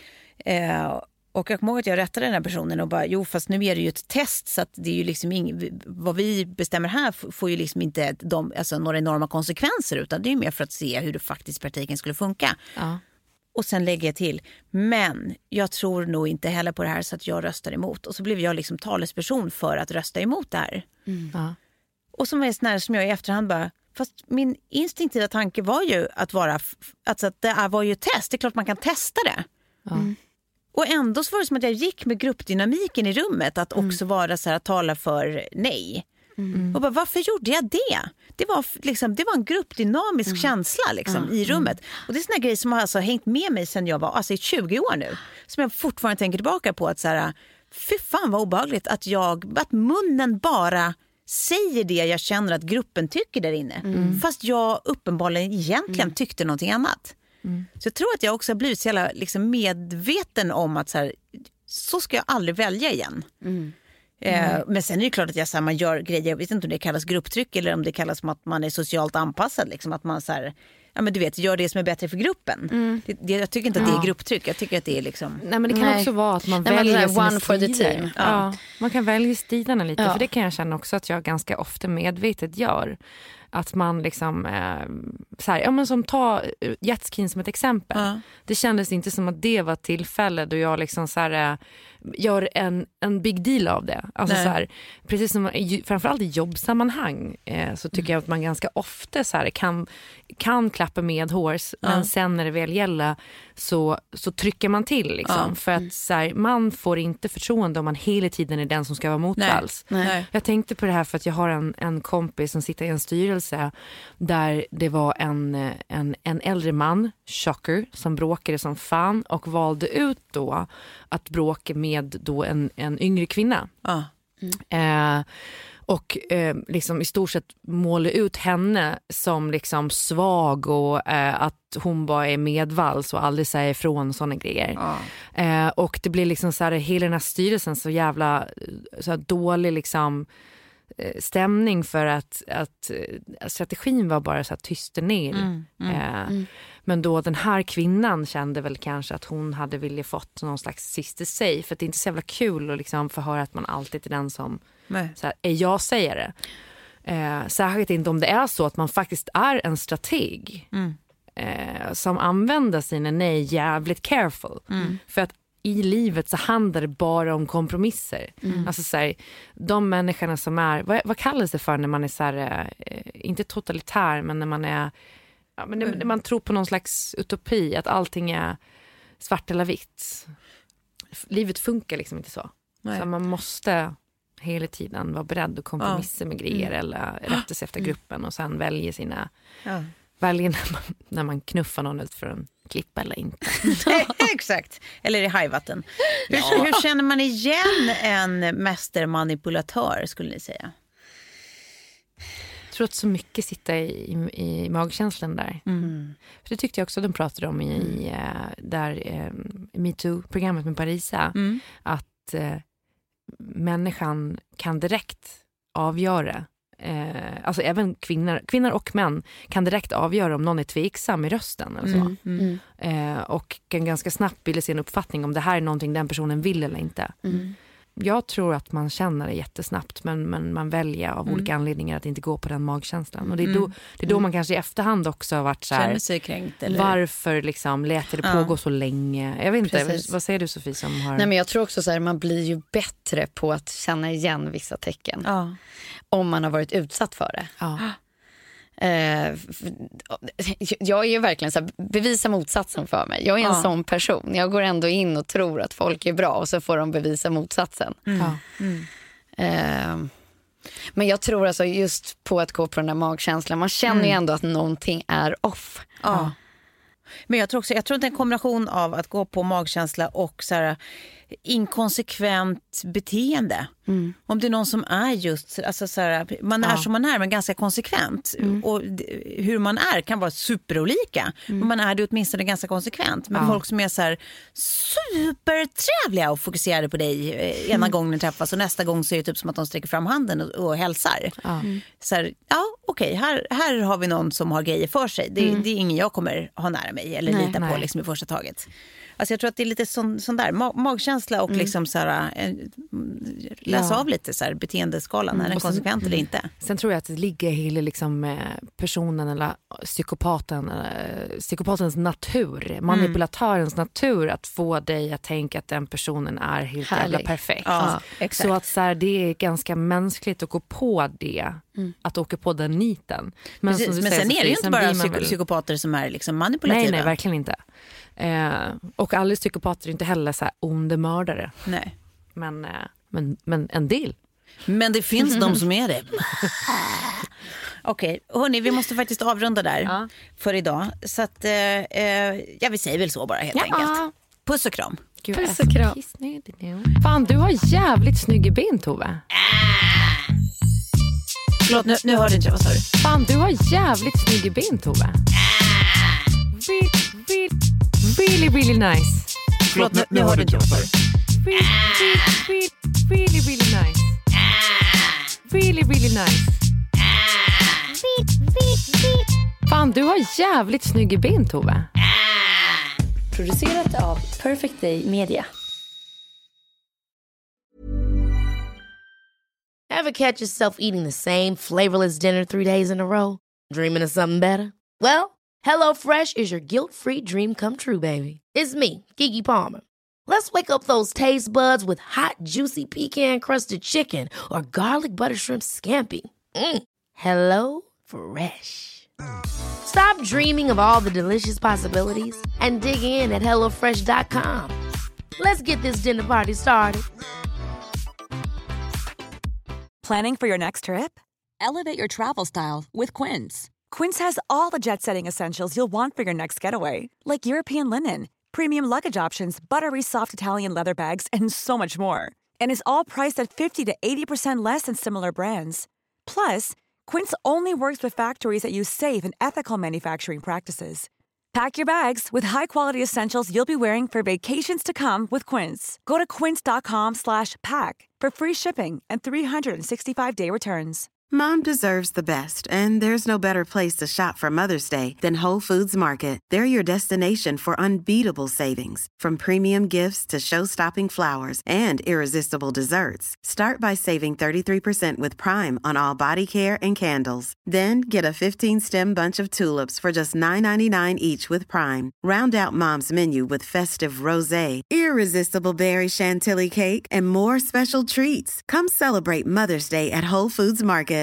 Eh, Och jag kommer ihåg att jag rättade den här personen och bara, jo fast nu är det ju ett test så att det är ju liksom ing- vad vi bestämmer här får ju liksom inte de, alltså några enorma konsekvenser, utan det är ju mer för att se hur det faktiskt i praktiken skulle funka. Ja. Och sen lägger jag till, men jag tror nog inte heller på det här så att jag röstar emot. Och så blev jag liksom talesperson för att rösta emot det här. Mm. Ja. Och som är snarare som jag i efterhand bara, fast min instinktiva tanke var ju att vara, alltså att det var ju ett test, det är klart man kan testa det. Ja. Mm. Och ändå så var det som att jag gick med gruppdynamiken i rummet att också mm. vara så här, att tala för nej. Mm. Och bara, varför gjorde jag det? Det var, liksom, det var en gruppdynamisk mm. känsla liksom, mm. i rummet. Och det är såna grejer som har alltså hängt med mig sedan jag var alltså, i tjugo år nu. Som jag fortfarande tänker tillbaka på att så här, fy fan vad obehagligt att, jag, att munnen bara säger det jag känner att gruppen tycker där inne. Mm. Fast jag uppenbarligen egentligen mm. tyckte någonting annat. Mm. Så jag tror att jag också har blivit så jävla, liksom, medveten om att så, här, så ska jag aldrig välja igen. Mm. Eh, mm. Men sen är det klart att jag, så här, man gör grejer, jag vet inte om det kallas grupptryck eller om det kallas som att man är socialt anpassad. Liksom, att man så här, ja, men du vet, gör det som är bättre för gruppen. Mm. Det, det, jag tycker inte att det är grupptryck, jag tycker att det är liksom... Nej, men det kan Nej. också vara att man Nej, väljer man, sina one for the team. Ja. Ja. Man kan välja stilarna lite, ja. För det kan jag känna också att jag ganska ofta medvetet gör. Att man liksom, eh, så här, ja men som ta jetskiin som ett exempel. Ja. Det kändes inte som att det var ett tillfälle då jag liksom så här, eh, gör en, en big deal av det. Alltså så här, precis som framförallt i jobbsammanhang eh, så tycker mm. jag att man ganska ofta så här, kan, kan klappa med hårs, ja. Men sen när det väl gäller så, så trycker man till liksom, ja. För att så här, man får inte förtroende om man hela tiden är den som ska vara motvalls. Nej. Nej. Jag tänkte på det här för att jag har en, en kompis som sitter i en styrelse där det var en, en, en äldre man, chocker, som bråkade som fan och valde ut då att bråka med då en, en yngre kvinna. Ah. Mm. Eh, och eh, liksom i stort sett måla ut henne som liksom svag och eh, att hon bara är medvalls och aldrig säger ifrån sådana grejer. Ah. Eh, och det blir liksom så här, hela den här styrelsen så jävla så här dålig liksom stämning för att, att strategin var bara så att tysta ner. Mm, mm, eh, mm. Men då den här kvinnan kände väl kanske att hon hade velat fått någon slags sista säg, för att det är inte så jävla kul att liksom få höra att man alltid är den som så här, är jag säger det. Eh, särskilt inte om det är så att man faktiskt är en strateg mm. eh, som använder sina nej jävligt careful. Mm. För att i livet så handlar det bara om kompromisser. Mm. Alltså så här, de människorna som är, vad, vad kallas det för när man är så här, eh, inte totalitär, men när man är, ja, men när, när man tror på någon slags utopi, att allting är svart eller vitt. Livet funkar liksom inte så. Nej. Så man måste hela tiden vara beredd att kompromissa ja. Med grejer mm. eller rätta sig efter gruppen och sen välja sina ja. Välja när man, när man knuffar någon ut för en klippa eller inte. Exakt. Eller i hajvatten. Hur, ja. hur känner man igen en mästermanipulatör, skulle ni säga? Jag tror att så mycket sitter i, i, i magkänslan där. Mm. För det tyckte jag också de pratade om i, mm. i där eh, MeToo-programmet med Parisa. Mm. Att eh, människan kan direkt avgöra. Eh, alltså även kvinnor, kvinnor och män kan direkt avgöra om någon är tveksam i rösten eller så. Mm, mm. Eh, och kan ganska snabbt bilda sin uppfattning om det här är någonting den personen vill eller inte. Mm. jag tror att man känner det jättesnabbt, men, men man väljer av Mm. olika anledningar att inte gå på den magkänslan. Och det är då, Mm. det är då man kanske i efterhand också har varit så här, Känner sig kränkt, eller? varför liksom lät det Ja. pågå så länge? Jag vet inte, Precis. vad säger du Sofie som har... Nej, men jag tror också så här, man blir ju bättre på att känna igen vissa tecken. Ja. Om man har varit utsatt för det. Ja. Eh, f- jag är ju verkligen så här, bevisa motsatsen för mig. Jag är en Ja. sån person. Jag går ändå in och tror att folk är bra och så får de bevisa motsatsen. Ja. Eh, men jag tror alltså just på att gå på den där magkänslan. Man känner ju ändå att någonting är off. Ja. Men jag tror också, jag tror att det är en kombination av att gå på magkänsla och så här inkonsekvent beteende. Mm. Om det är någon som är just, alltså så här, man är Ja. som man är men ganska konsekvent. Mm. Och d- hur man är kan vara superolika. Mm. Men man är det åtminstone ganska konsekvent. Men Ja. folk som är så här supertrevliga och fokuserade på dig eh, ena mm. gången ni träffas och nästa gång så är det typ som att de sträcker fram handen och, och hälsar. Ja. Mm. Så här, ja okej, okay, här, här har vi någon som har grejer för sig. Det, Mm. det är ingen jag kommer ha nära mig eller Nej, lita på nej. liksom i första taget. Alltså jag tror att det är lite sån, sån där mag- magkänsla och Mm. liksom så här, eh, läsa Ja. av lite så här beteendeskalan, är den Och sen- konsekvent eller inte? Sen tror jag att det ligger hela liksom, eh, personen eller psykopaten, eh, psykopatens natur, manipulatörens natur att få dig att tänka att den personen är helt jävla Härlig. perfekt. Ja, exakt. Så att så här, det är ganska mänskligt att gå på det, att åka på den niten. Men, Precis, som du men säger, sen är det ju Sofie, inte bara blir man psyko- väl- psykopater som är liksom manipulativa. Nej, nej, verkligen inte. Eh, och alla psykopater är inte heller så här onda mördare. Nej. Men, eh, men, men en del. Men det finns de som är det. Okej, hörni, vi måste faktiskt avrunda där Ja. för idag. Så att, eh, eh, ja, vi säger väl så bara helt Ja. enkelt. Puss och kram. Gud, Puss och kram. Fan, du har jävligt snygg ben, Tove. Förlåt, nu, nu hörde inte jag, vad sa du? Fan, du har jävligt snygg ben, Tove. Really, really, really, really nice. Förlåt, nu, nu hörde inte jag, vad sa du? Really, really, really, really nice. Really, really nice. Fan, du har jävligt snygg ben, Tove. Producerat av Perfect Day Media. Ever catch yourself eating the same flavorless dinner three days in a row? Dreaming of something better? Well, HelloFresh is your guilt-free dream come true, baby. It's me, Keke Palmer. Let's wake up those taste buds with hot, juicy pecan-crusted chicken or garlic butter shrimp scampi. Mm. Hello Fresh. Stop dreaming of all the delicious possibilities and dig in at hello fresh dot com. Let's get this dinner party started. Planning for your next trip? Elevate your travel style with Quince. Quince has all the jet-setting essentials you'll want for your next getaway, like European linen, premium luggage options, buttery soft Italian leather bags, and so much more. And is all priced at fifty to eighty percent less than similar brands. Plus, Quince only works with factories that use safe and ethical manufacturing practices. Pack your bags with high-quality essentials you'll be wearing for vacations to come with Quince. Go to quince.com slash pack for free shipping and three sixty-five day returns. Mom deserves the best, and there's no better place to shop for Mother's Day than Whole Foods Market. They're your destination for unbeatable savings, from premium gifts to show-stopping flowers and irresistible desserts. Start by saving thirty-three percent with Prime on all body care and candles. Then get a fifteen-stem bunch of tulips for just nine ninety-nine each with Prime. Round out Mom's menu with festive rosé, irresistible berry chantilly cake, and more special treats. Come celebrate Mother's Day at Whole Foods Market.